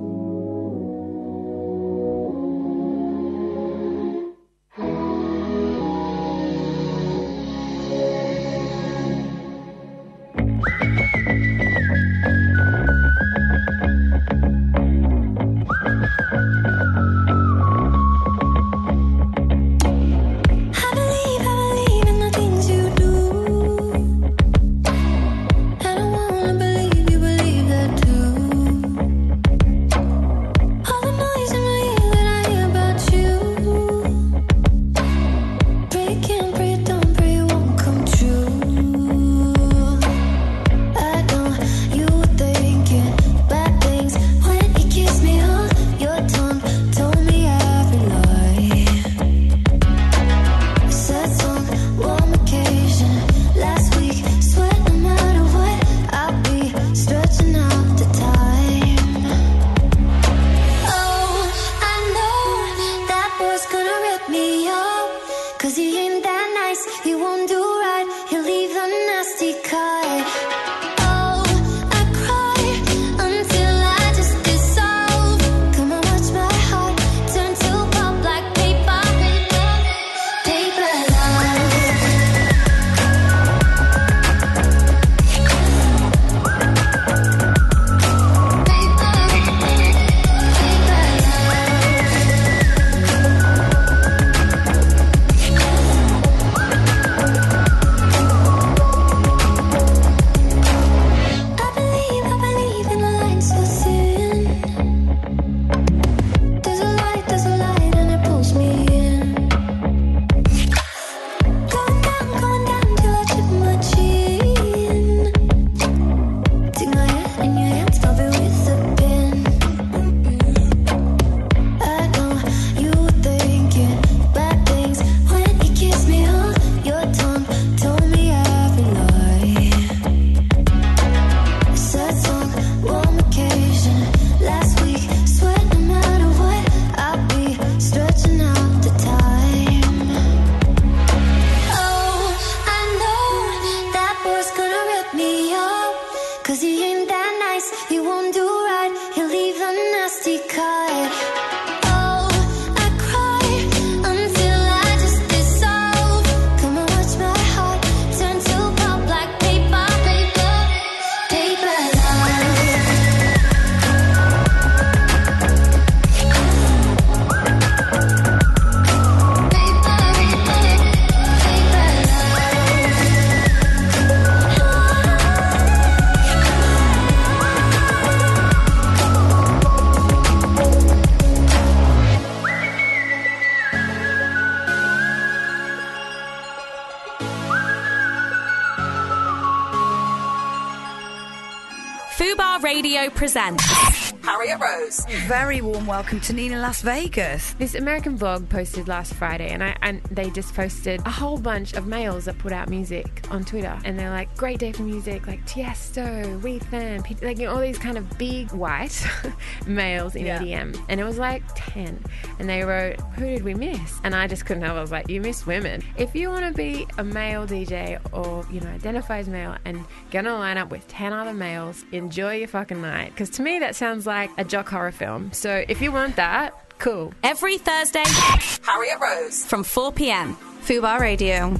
Fubar Radio presents Harriet Rose. Very warm welcome to Nina Las Vegas. This American Vlog posted last Friday, and I and they just posted a whole bunch of males that put out music on Twitter, and they're like, "Great day for music," like Tiesto, Weathen, P- like you know all these kind of big white males in yeah. E D M, and it was like ten, and they wrote, "Who did we miss?" And I just couldn't help. I was like, "You missed women. If you want to be a male D J or you know identify as male and get on a lineup with ten other males, enjoy your fucking night." Because to me that sounds like a jock horror film. So if you want that, cool. Every Thursday, Harriet Rose from four p.m. Fubar Radio.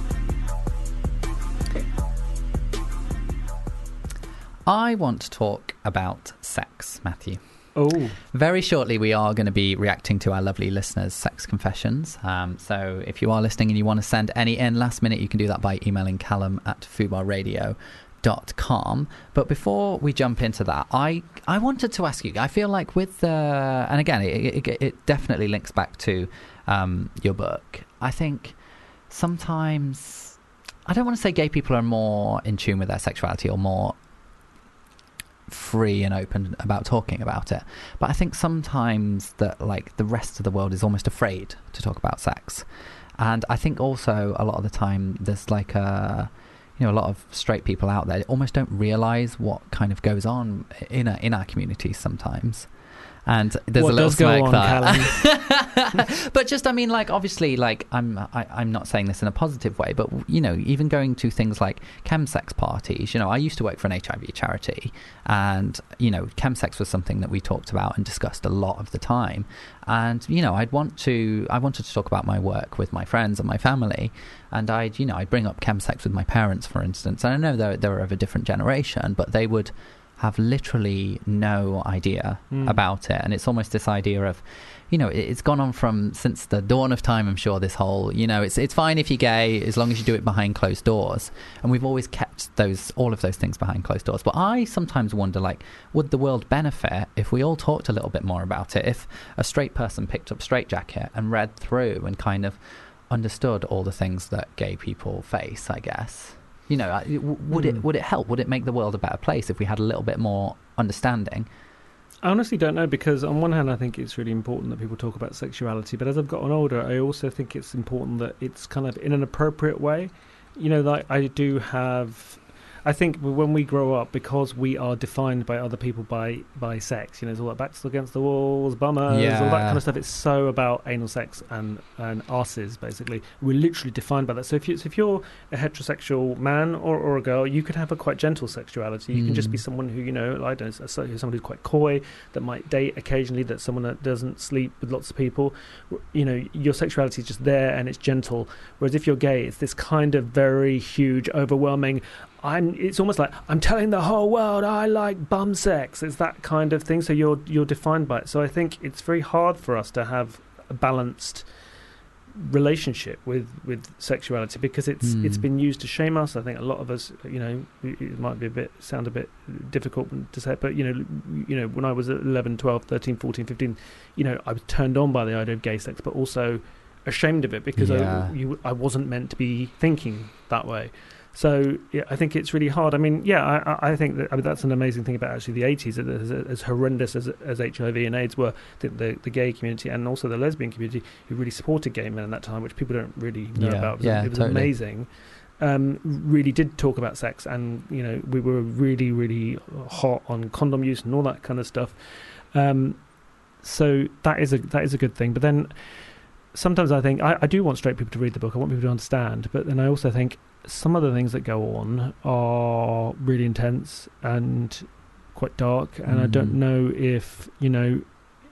I want to talk about sex, Matthew. Oh. Very shortly we are going to be reacting to our lovely listeners' sex confessions. Um, so if you are listening and you want to send any in last minute, you can do that by emailing Callum at fubar radio dot com. But before we jump into that, I I wanted to ask you, I feel like with the, uh, and again, it, it, it definitely links back to um, your book. I think sometimes, I don't want to say gay people are more in tune with their sexuality or more free and open about talking about it, but I think sometimes that like the rest of the world is almost afraid to talk about sex. And I think also a lot of the time there's like a, you know, a lot of straight people out there almost don't realise what kind of goes on in a, in our communities sometimes. And there's what a little does go smirk on, there. But just, I mean, like, obviously, like, I'm I, I'm not saying this in a positive way, but, you know, even going to things like chemsex parties, you know, I used to work for an H I V charity, and, you know, chemsex was something that we talked about and discussed a lot of the time. And, you know, I'd want to, I wanted to talk about my work with my friends and my family, and I'd, you know, I'd bring up chemsex with my parents, for instance, and I know they're, they're of a different generation, but they would have literally no idea mm. about it. And it's almost this idea of, you know, it's gone on from since the dawn of time, I'm sure, this whole, you know, it's it's fine if you're gay as long as you do it behind closed doors. And we've always kept those all of those things behind closed doors. But I sometimes wonder, like, would the world benefit if we all talked a little bit more about it? If a straight person picked up Straitjacket and read through and kind of understood all the things that gay people face, I guess. You know, would mm. it would it help? Would it make the world a better place if we had a little bit more understanding? I honestly don't know, because on one hand I think it's really important that people talk about sexuality, but as I've gotten older I also think it's important that it's kind of in an appropriate way. You know, like I do have... I think when we grow up, because we are defined by other people by, by sex, you know, it's all like backs against the walls, bummers, yeah. all that kind of stuff. It's so about anal sex and, and arses, basically. We're literally defined by that. So if, you, so if you're a heterosexual man or, or a girl, you could have a quite gentle sexuality. You mm. can just be someone who, you know, I don't know, someone who's quite coy, that might date occasionally, that's someone that doesn't sleep with lots of people. You know, your sexuality is just there and it's gentle. Whereas if you're gay, it's this kind of very huge, overwhelming... I'm. It's almost like I'm telling the whole world I like bum sex. It's that kind of thing. So you're you're defined by it. So I think it's very hard for us to have a balanced relationship with, with sexuality, because it's mm. it's been used to shame us. I think a lot of us, you know, it might be a bit sound a bit difficult to say, but you know, you know, when I was eleven, twelve, thirteen, fourteen, fifteen, you know, I was turned on by the idea of gay sex, but also ashamed of it because yeah. I, you, I wasn't meant to be thinking that way. So yeah, I think it's really hard. I mean, yeah, I, I think that I mean, that's an amazing thing about actually the eighties. As, as horrendous as, as H I V and AIDS were, the, the, the gay community and also the lesbian community who really supported gay men at that time, which people don't really know yeah, about. It was, yeah, it was totally. amazing. Um, really did talk about sex, and you know, we were really, really hot on condom use and all that kind of stuff. Um, so that is a that is a good thing. But then sometimes I think I, I do want straight people to read the book. I want people to understand. But then I also think some of the things that go on are really intense and quite dark, and mm. I don't know if, you know,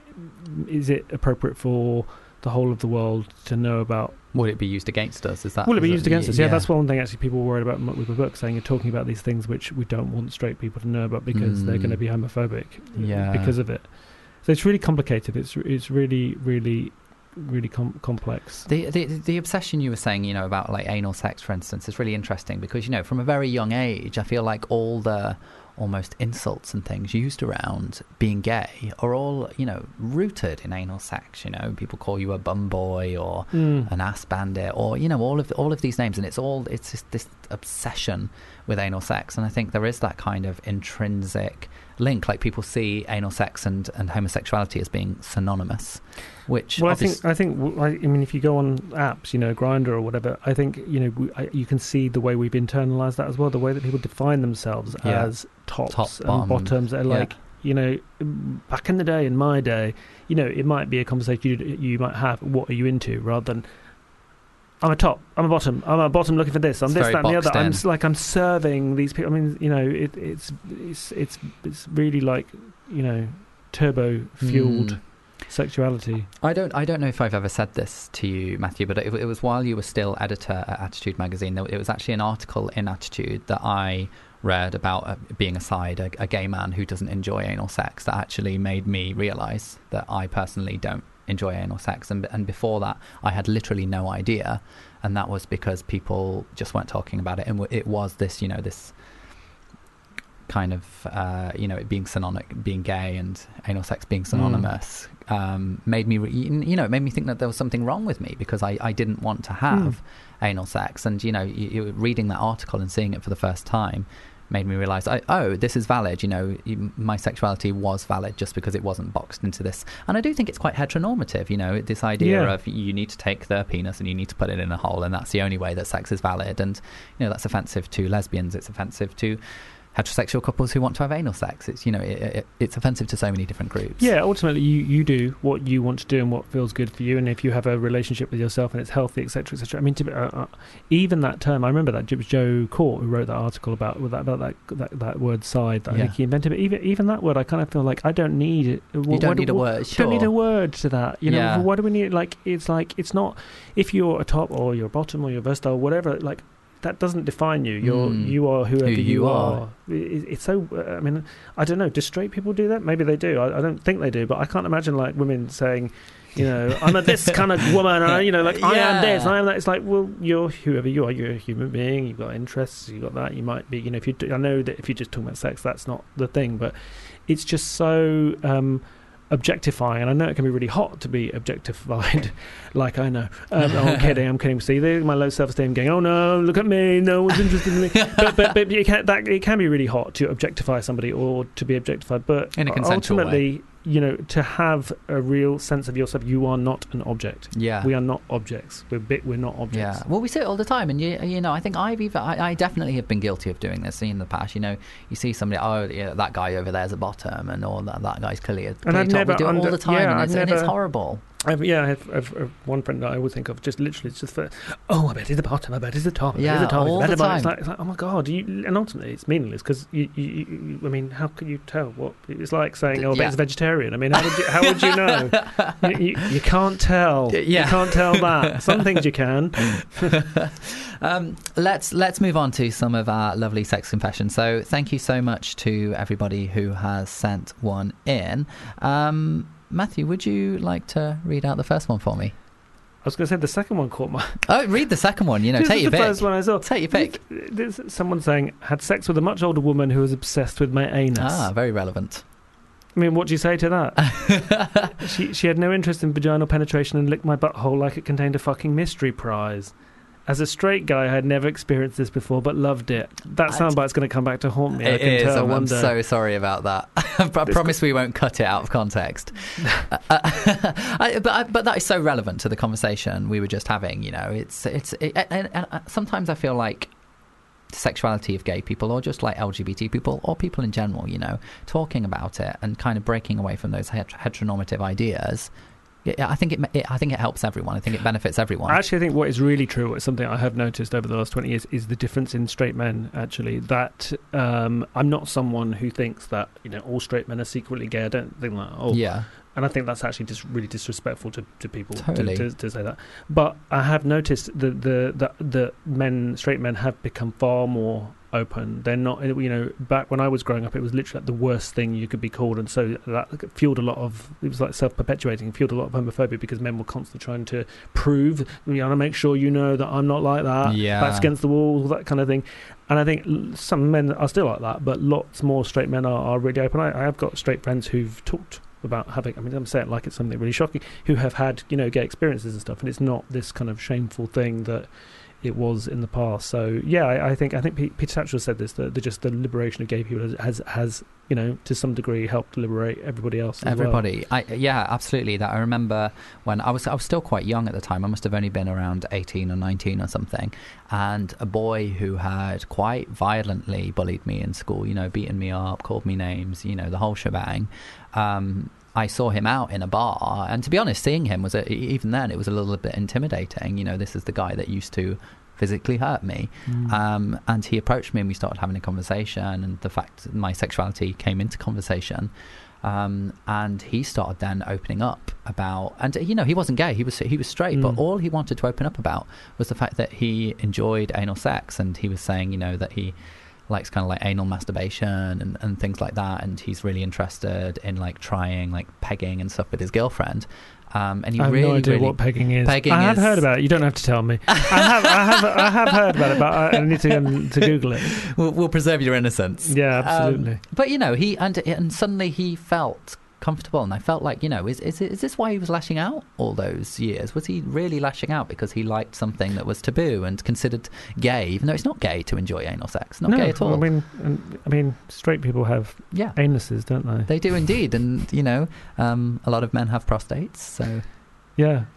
is it appropriate for the whole of the world to know about. Would it be used against us? Is that? Will it be is used it, against us? Yeah, yeah, that's one thing actually people were worried about with the book, saying you're talking about these things which we don't want straight people to know about because mm. they're going to be homophobic yeah. because of it. So it's really complicated. It's it's really, really... really com- complex. The, the the obsession you were saying, you know, about like anal sex, for instance, is really interesting because, you know, from a very young age, I feel like all the almost insults and things used around being gay are all, you know, rooted in anal sex. You know, people call you a bum boy or mm. an ass bandit, or, you know, all of all of these names, and it's all it's just this obsession with anal sex. And I think there is that kind of intrinsic link, like people see anal sex and, and homosexuality as being synonymous, which well I think I think I mean if you go on apps, you know, Grindr or whatever, I think, you know, we, I, you can see the way we've internalized that as well, the way that people define themselves yeah. as tops Top, and bottom. bottoms are like yeah. you know, back in the day, in my day, you know, it might be a conversation you, you might have, what are you into, rather than I'm a top, I'm a bottom, I'm a bottom looking for this, I'm it's this, that, and the other. in. I'm like, I'm serving these people. I mean, you know, it, it's it's it's it's really like, you know, turbo fueled mm. sexuality. I don't I don't know if I've ever said this to you, Matthew, but it, it was while you were still editor at Attitude magazine. It was actually an article in Attitude that I read about uh, being aside a, a gay man who doesn't enjoy anal sex that actually made me realise that I personally don't enjoy anal sex, and and before that I had literally no idea, and that was because people just weren't talking about it, and w- it was this, you know, this kind of uh, you know, it being synonymous, being gay and anal sex being synonymous, mm. um, made me re- you know, it made me think that there was something wrong with me because I, I didn't want to have mm. anal sex, and you know, you, you reading that article and seeing it for the first time made me realise, oh, this is valid, you know, my sexuality was valid just because it wasn't boxed into this. And I do think it's quite heteronormative, you know, this idea yeah. of you need to take the penis and you need to put it in a hole, and that's the only way that sex is valid. And, you know, that's offensive to lesbians, it's offensive to heterosexual couples who want to have anal sex. It's, you know, it, it, it's offensive to so many different groups. Yeah, ultimately you, you do what you want to do and what feels good for you, and if you have a relationship with yourself and it's healthy, etc, etc. I mean, to, uh, uh, even that term, I remember that it was Joe Court who wrote that article about that about that that, that word side that Yeah. I think he invented. But even even that word, I kind of feel like I don't need it. You don't Why need do, a word. You Sure. don't need a word to that. You know, Yeah. why do we need like it's like it's not if you're a top or you're a bottom or you're versatile, whatever. Like that doesn't define you. You're Mm. you are whoever Who you, you are. are. It, it's so. Uh, I mean, I don't know. Do straight people do that? Maybe they do. I, I don't think they do. But I can't imagine like women saying, you know, I'm a this kind of woman. And I, you know, like I am this, I am that. It's like, well, you're whoever you are. You're a human being. You've got interests. You've got that. You might be. You know, if you. Do, I know that if you're just talking about sex, that's not the thing. But it's just so. Um, objectifying, and I know it can be really hot to be objectified. Like I know, um, oh, I'm kidding, I'm kidding. See, there's my low self-esteem going, oh no, look at me, no one's interested in me. But but, but you can, that it can be really hot to objectify somebody or to be objectified. But In a consensual ultimately, way. you know, to have a real sense of yourself, you are not an object. Yeah. We are not objects. We're bit. We're not objects. Yeah, well, we see it all the time, and you, you know, I think I've even, I, I definitely have been guilty of doing this in the past. You know, you see somebody, oh, yeah, that guy over there's a bottom, and all that, that guy's clearly a And I've top. never We do it under- all the time, yeah, and, I've it's, and it's never- horrible. I've, yeah, I have, I've, I've one friend that I always think of just literally it's just for, oh, I bet he's the bottom, I bet he's the top, I bet Yeah, he's the top, all I bet the it's like- time. It's like, it's like, oh my god, you, and ultimately it's meaningless because you, you, you, I mean, how can you tell what it's like saying, oh, I bet Yeah. he's a vegetarian. I mean, how would you, how would you know? you, you, you can't tell. Yeah. You can't tell that. Some things you can. um, let's let's move on to some of our lovely sex confessions. So thank you so much to everybody who has sent one in. Um, Matthew, would you like to read out the first one for me? I was going to say the second one caught my. Oh, read the second one. You know, This take is your the pick. first one I saw. Take your pick. There's someone saying had sex with a much older woman who was obsessed with my anus. Ah, very relevant. I mean, what do you say to that? she she had no interest in vaginal penetration and licked my butthole like it contained a fucking mystery prize. As a straight guy, I had never experienced this before, but loved it. That I- soundbite's going to come back to haunt me. I It can is. tell I'm, one I'm day. so sorry about that. I promise we won't cut it out of context. uh, I, but I, but that is so relevant to the conversation we were just having. You know, it's it's. It, and, and, and sometimes I feel like sexuality of gay people, or just like L G B T people, or people in general, you know, talking about it and kind of breaking away from those het- heteronormative ideas. Yeah, I think it, it. I think it helps everyone. I think it benefits everyone. I actually think what is really true, it's something I have noticed over the last twenty years, is the difference in straight men, actually. That um, I'm not someone who thinks that, you know, all straight men are secretly gay. I don't think that. Oh, yeah. And I think that's actually just really disrespectful to, to people Totally. to, to, to say that. But I have noticed that the, the, the men, straight men, have become far more open. They're not, you know, back when I was growing up, it was literally like the worst thing you could be called. And so that fueled a lot of, it was like self-perpetuating, fueled a lot of homophobia because men were constantly trying to prove, you know, to make sure you know that I'm not like that. Yeah. Backs against the wall, that kind of thing. And I think l- some men are still like that, but lots more straight men are, are really open. I, I have got straight friends who've talked about having, I mean, I'm saying it like it's something really shocking, who have had, you know, gay experiences and stuff, and it's not this kind of shameful thing that it was in the past. So yeah, I, I think I think P- Peter Tatchell said this, that the, just the liberation of gay people has, has has you know, to some degree helped liberate everybody else as Everybody, I, yeah, absolutely. That I remember when I was I was still quite young at the time. I must have only been around eighteen or nineteen or something. And a boy who had quite violently bullied me in school, you know, beaten me up, called me names, you know, the whole shebang. Um, I saw him out in a bar, and to be honest, seeing him was a, even then it was a little bit intimidating. You know, this is the guy that used to physically hurt me. Mm. Um, and he approached me and we started having a conversation, and the fact that my sexuality came into conversation. Um, and he started then opening up about, and you know, he wasn't gay, he was he was straight, Mm. but all he wanted to open up about was the fact that he enjoyed anal sex, and he was saying, you know, that he likes kind of like anal masturbation and, and things like that, and he's really interested in like trying like pegging and stuff with his girlfriend. Um, and he I have really, no idea really, what pegging is. Pegging I have is- heard about it. You don't have to tell me. I have, I have, I have heard about it, but I, I need to um, to Google it. we'll, we'll preserve your innocence. Yeah, absolutely. Um, but you know, he and and suddenly he felt comfortable, and I felt like, you know, is is is this why he was lashing out all those years? Was he really lashing out because he liked something that was taboo and considered gay, even though it's not gay to enjoy anal sex? Not no, gay at all. I mean, um, I mean, straight people have yeah, anuses, don't they? they do indeed, and you know, um, a lot of men have prostates, so Yeah.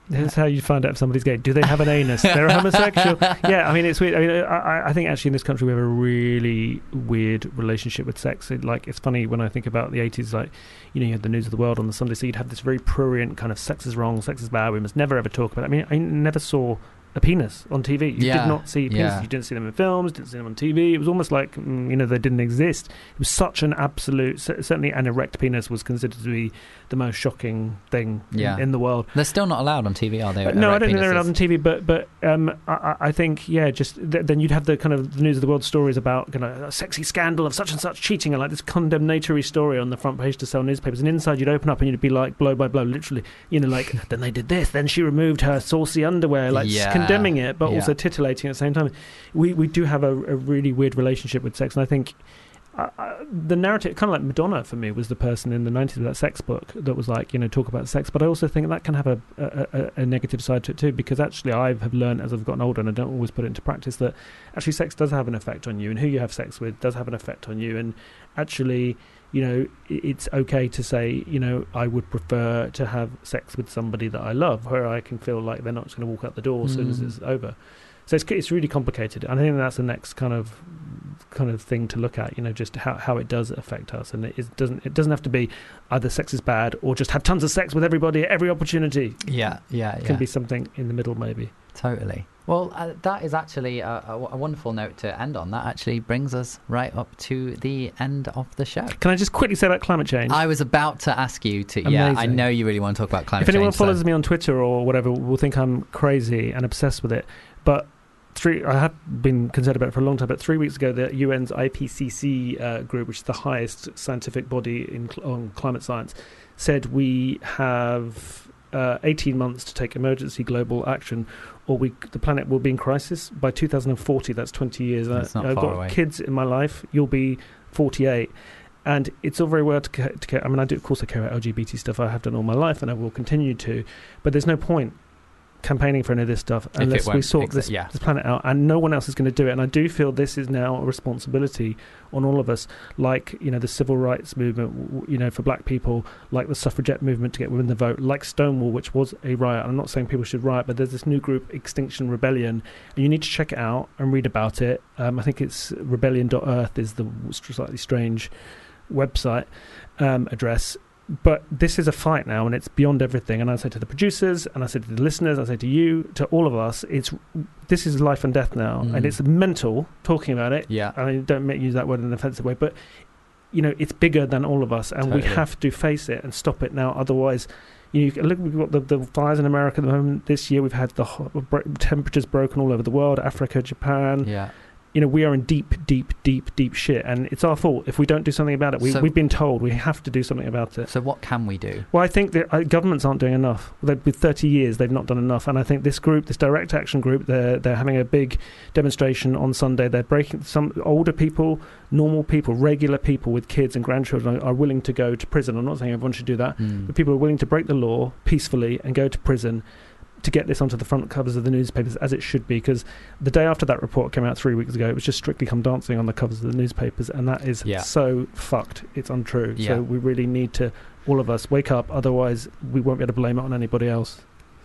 That's how you find out if somebody's gay. Do they have an anus? They're a homosexual. Yeah, I mean, it's weird. I mean, I, I think actually in this country we have a really weird relationship with sex. It, like, it's funny when I think about the eighties, like, you know, you had the News of the World on the Sunday, so you'd have this very prurient kind of sex is wrong, sex is bad, we must never ever talk about it. I mean, I never saw a penis on T V. You Yeah, did not see penises. yeah. You didn't see them in films, didn't see them on T V. It was almost like, mm, you know, they didn't exist. It was such an absolute... c- Certainly an erect penis was considered to be the most shocking thing Yeah. in, in the world. They're still not allowed on T V, are they? Uh, no, I erect don't think they're penises? allowed on T V, but but um, I, I think yeah, just th- then you'd have the kind of the News of the World stories about, you know, a sexy scandal of such and such cheating, and like this condemnatory story on the front page to sell newspapers. And inside you'd open up and you'd be like blow by blow, literally, you know, like then they did this, then she removed her saucy underwear, like Yeah. condemning it, but Yeah. also titillating at the same time. We we do have a, a really weird relationship with sex, and I think. Uh, uh, the narrative, kind of like Madonna for me, was the person in the nineties with that sex book that was like, you know, talk about sex. But I also think that can have a, a, a, a negative side to it too, because actually I have learned as I've gotten older, and I don't always put it into practice, that actually sex does have an effect on you, and who you have sex with does have an effect on you. And actually, you know, i- it's okay to say, you know, I would prefer to have sex with somebody that I love, where I can feel like they're not just going to walk out the door as soon as Mm. it's over. So it's it's really complicated, and I think that's the next kind of kind of thing to look at. You know, just how, how it does affect us, and it is, doesn't it doesn't have to be either sex is bad or just have tons of sex with everybody at every opportunity. Yeah, yeah, It yeah. can be something in the middle, maybe. Totally. Well, uh, that is actually a, a, a wonderful note to end on. That actually brings us right up to the end of the show. Can I just quickly say about climate change? I was about to ask you to. Yeah, I Amazing. know you really want to talk about climate if anyone change. follows so- me on Twitter or whatever, will think I'm crazy and obsessed with it. But three, I have been concerned about it for a long time. But three weeks ago, the U N's I P C C uh, group, which is the highest scientific body in cl- on climate science, said we have uh, eighteen months to take emergency global action, or we the planet will be in crisis by two thousand forty. That's twenty years. That's not I've far got away. kids in my life. You'll be forty-eight. And it's all very well to, ca- to care. I mean, I do, of course, I care about L G B T stuff. I have done all my life, and I will continue to. But there's no point campaigning for any of this stuff If it unless we won't sort exa- this, yeah. this planet out, and no one else is going to do it. And I do feel this is now a responsibility on all of us, like, you know, the civil rights movement, w- you know, for black people, like the suffragette movement to get women the vote, like Stonewall, which was a riot. I'm not saying people should riot, but there's this new group, Extinction Rebellion, and you need to check it out and read about it. Um, I think it's rebellion dot earth is the slightly strange website um, address. But this is a fight now, and it's beyond everything. And I say to the producers, and I say to the listeners, I say to you, to all of us, it's this is life and death now, Mm. and it's mental talking about it. Yeah. I mean, don't make, use that word in an offensive way, but you know, it's bigger than all of us, and we Totally. have to face it and stop it now. Otherwise, you know, you can look, we've got the, the fires in America at the moment. This year, we've had the hot, bro- temperatures broken all over the world, Africa, Japan. Yeah. You know, we are in deep, deep, deep, deep shit, and it's our fault if we don't do something about it. We, So- we've been told we have to do something about it. So what can we do? Well, I think that uh, governments aren't doing enough. They've been thirty years; they've not done enough. And I think this group, this direct action group, they're they're having a big demonstration on Sunday. They're breaking some older people, normal people, regular people with kids and grandchildren are, are willing to go to prison. I'm not saying everyone should do that, Mm. but people are willing to break the law peacefully and go to prison to get this onto the front covers of the newspapers, as it should be, because the day after that report came out three weeks ago, it was just Strictly Come Dancing on the covers of the newspapers, and that is Yeah. so fucked. It's untrue. Yeah. So we really need to, all of us, wake up, otherwise we won't be able to blame it on anybody else.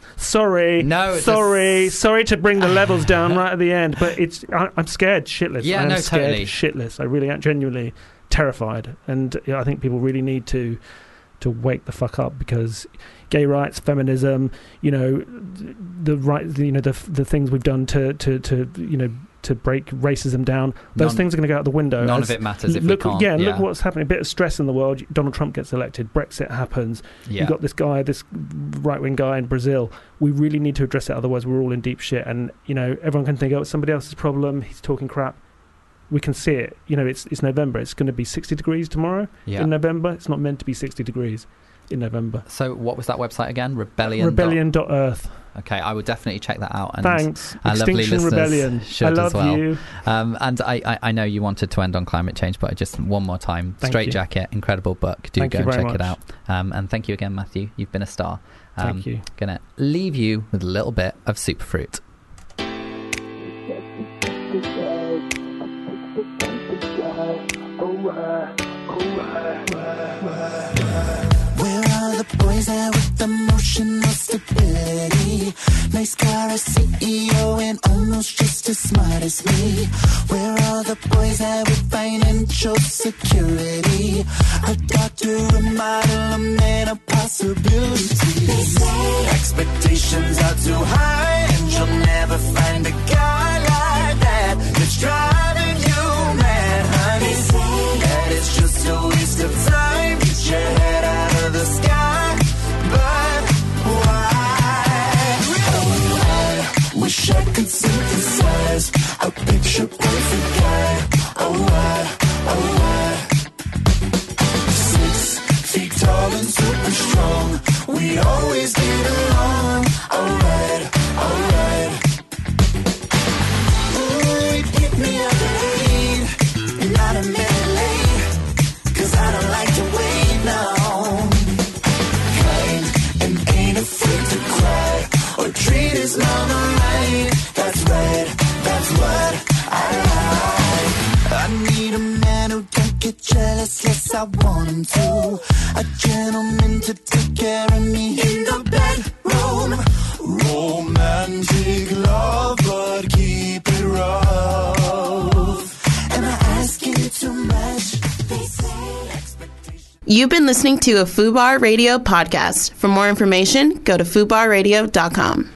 Sorry, No, it's sorry, a- sorry to bring the levels down right at the end, but it's I, I'm scared shitless. Yeah, I am no, scared totally. shitless. I really am genuinely terrified, and you know, I think people really need to to wake the fuck up, because gay rights, feminism, you know, the right, you know, the the things we've done to to to you know to break racism down, those None- things are going to go out the window. None As- of it matters if look, we can't. yeah, yeah. look what's happening. A bit of stress in the world. Donald Trump gets elected. Brexit happens. Yeah. You've got this guy, this right-wing guy in Brazil. We really need to address it, otherwise we're all in deep shit. And, you know, everyone can think, oh, it's somebody else's problem. He's talking crap. We can see it. You know, it's it's November. It's going to be sixty degrees tomorrow Yeah. in November. It's not meant to be sixty degrees in November. So what was that website again? Rebellion. Rebellion dot earth. Okay, I will definitely check that out. And Thanks. our lovely Extinction listeners Rebellion. should I as love well. you. Um, and I, I, I know you wanted to end on climate change, but just one more time. Thank Straight you. Jacket, incredible book. Do Thank go you and very check it much. out. Um, and thank you again, Matthew. You've been a star. Um, Thank you. Gonna leave you with a little bit of Superfruit. Where are the boys there with emotional stability? He's got a C E O and almost just as smart as me. Where are the boys that with financial security? A doctor, a model, a man of possibilities. Expectations are too high, and you'll never find a guy like that that's driving you mad, honey. That it's just a waste of time. Get your head out of the sky, but why? Oh, I wish I could synthesize a picture perfect guy. Oh, why? Oh, why? Six feet tall and super strong. We always get along. Alright, alright. Ooh, he'd get me up at eight, not a minute late, 'cause I don't like to wait, no. Kind and ain't afraid to cry or treat his mama right. That's right, that's what I like. I need a man who don't get jealous, yes, I want him to. A gentleman to take care of me in the bedroom. Romantic love, but keep it rough. Am I asking too much? They say expectations. You've been listening to a FUBAR Radio podcast. For more information, go to fubar radio dot com.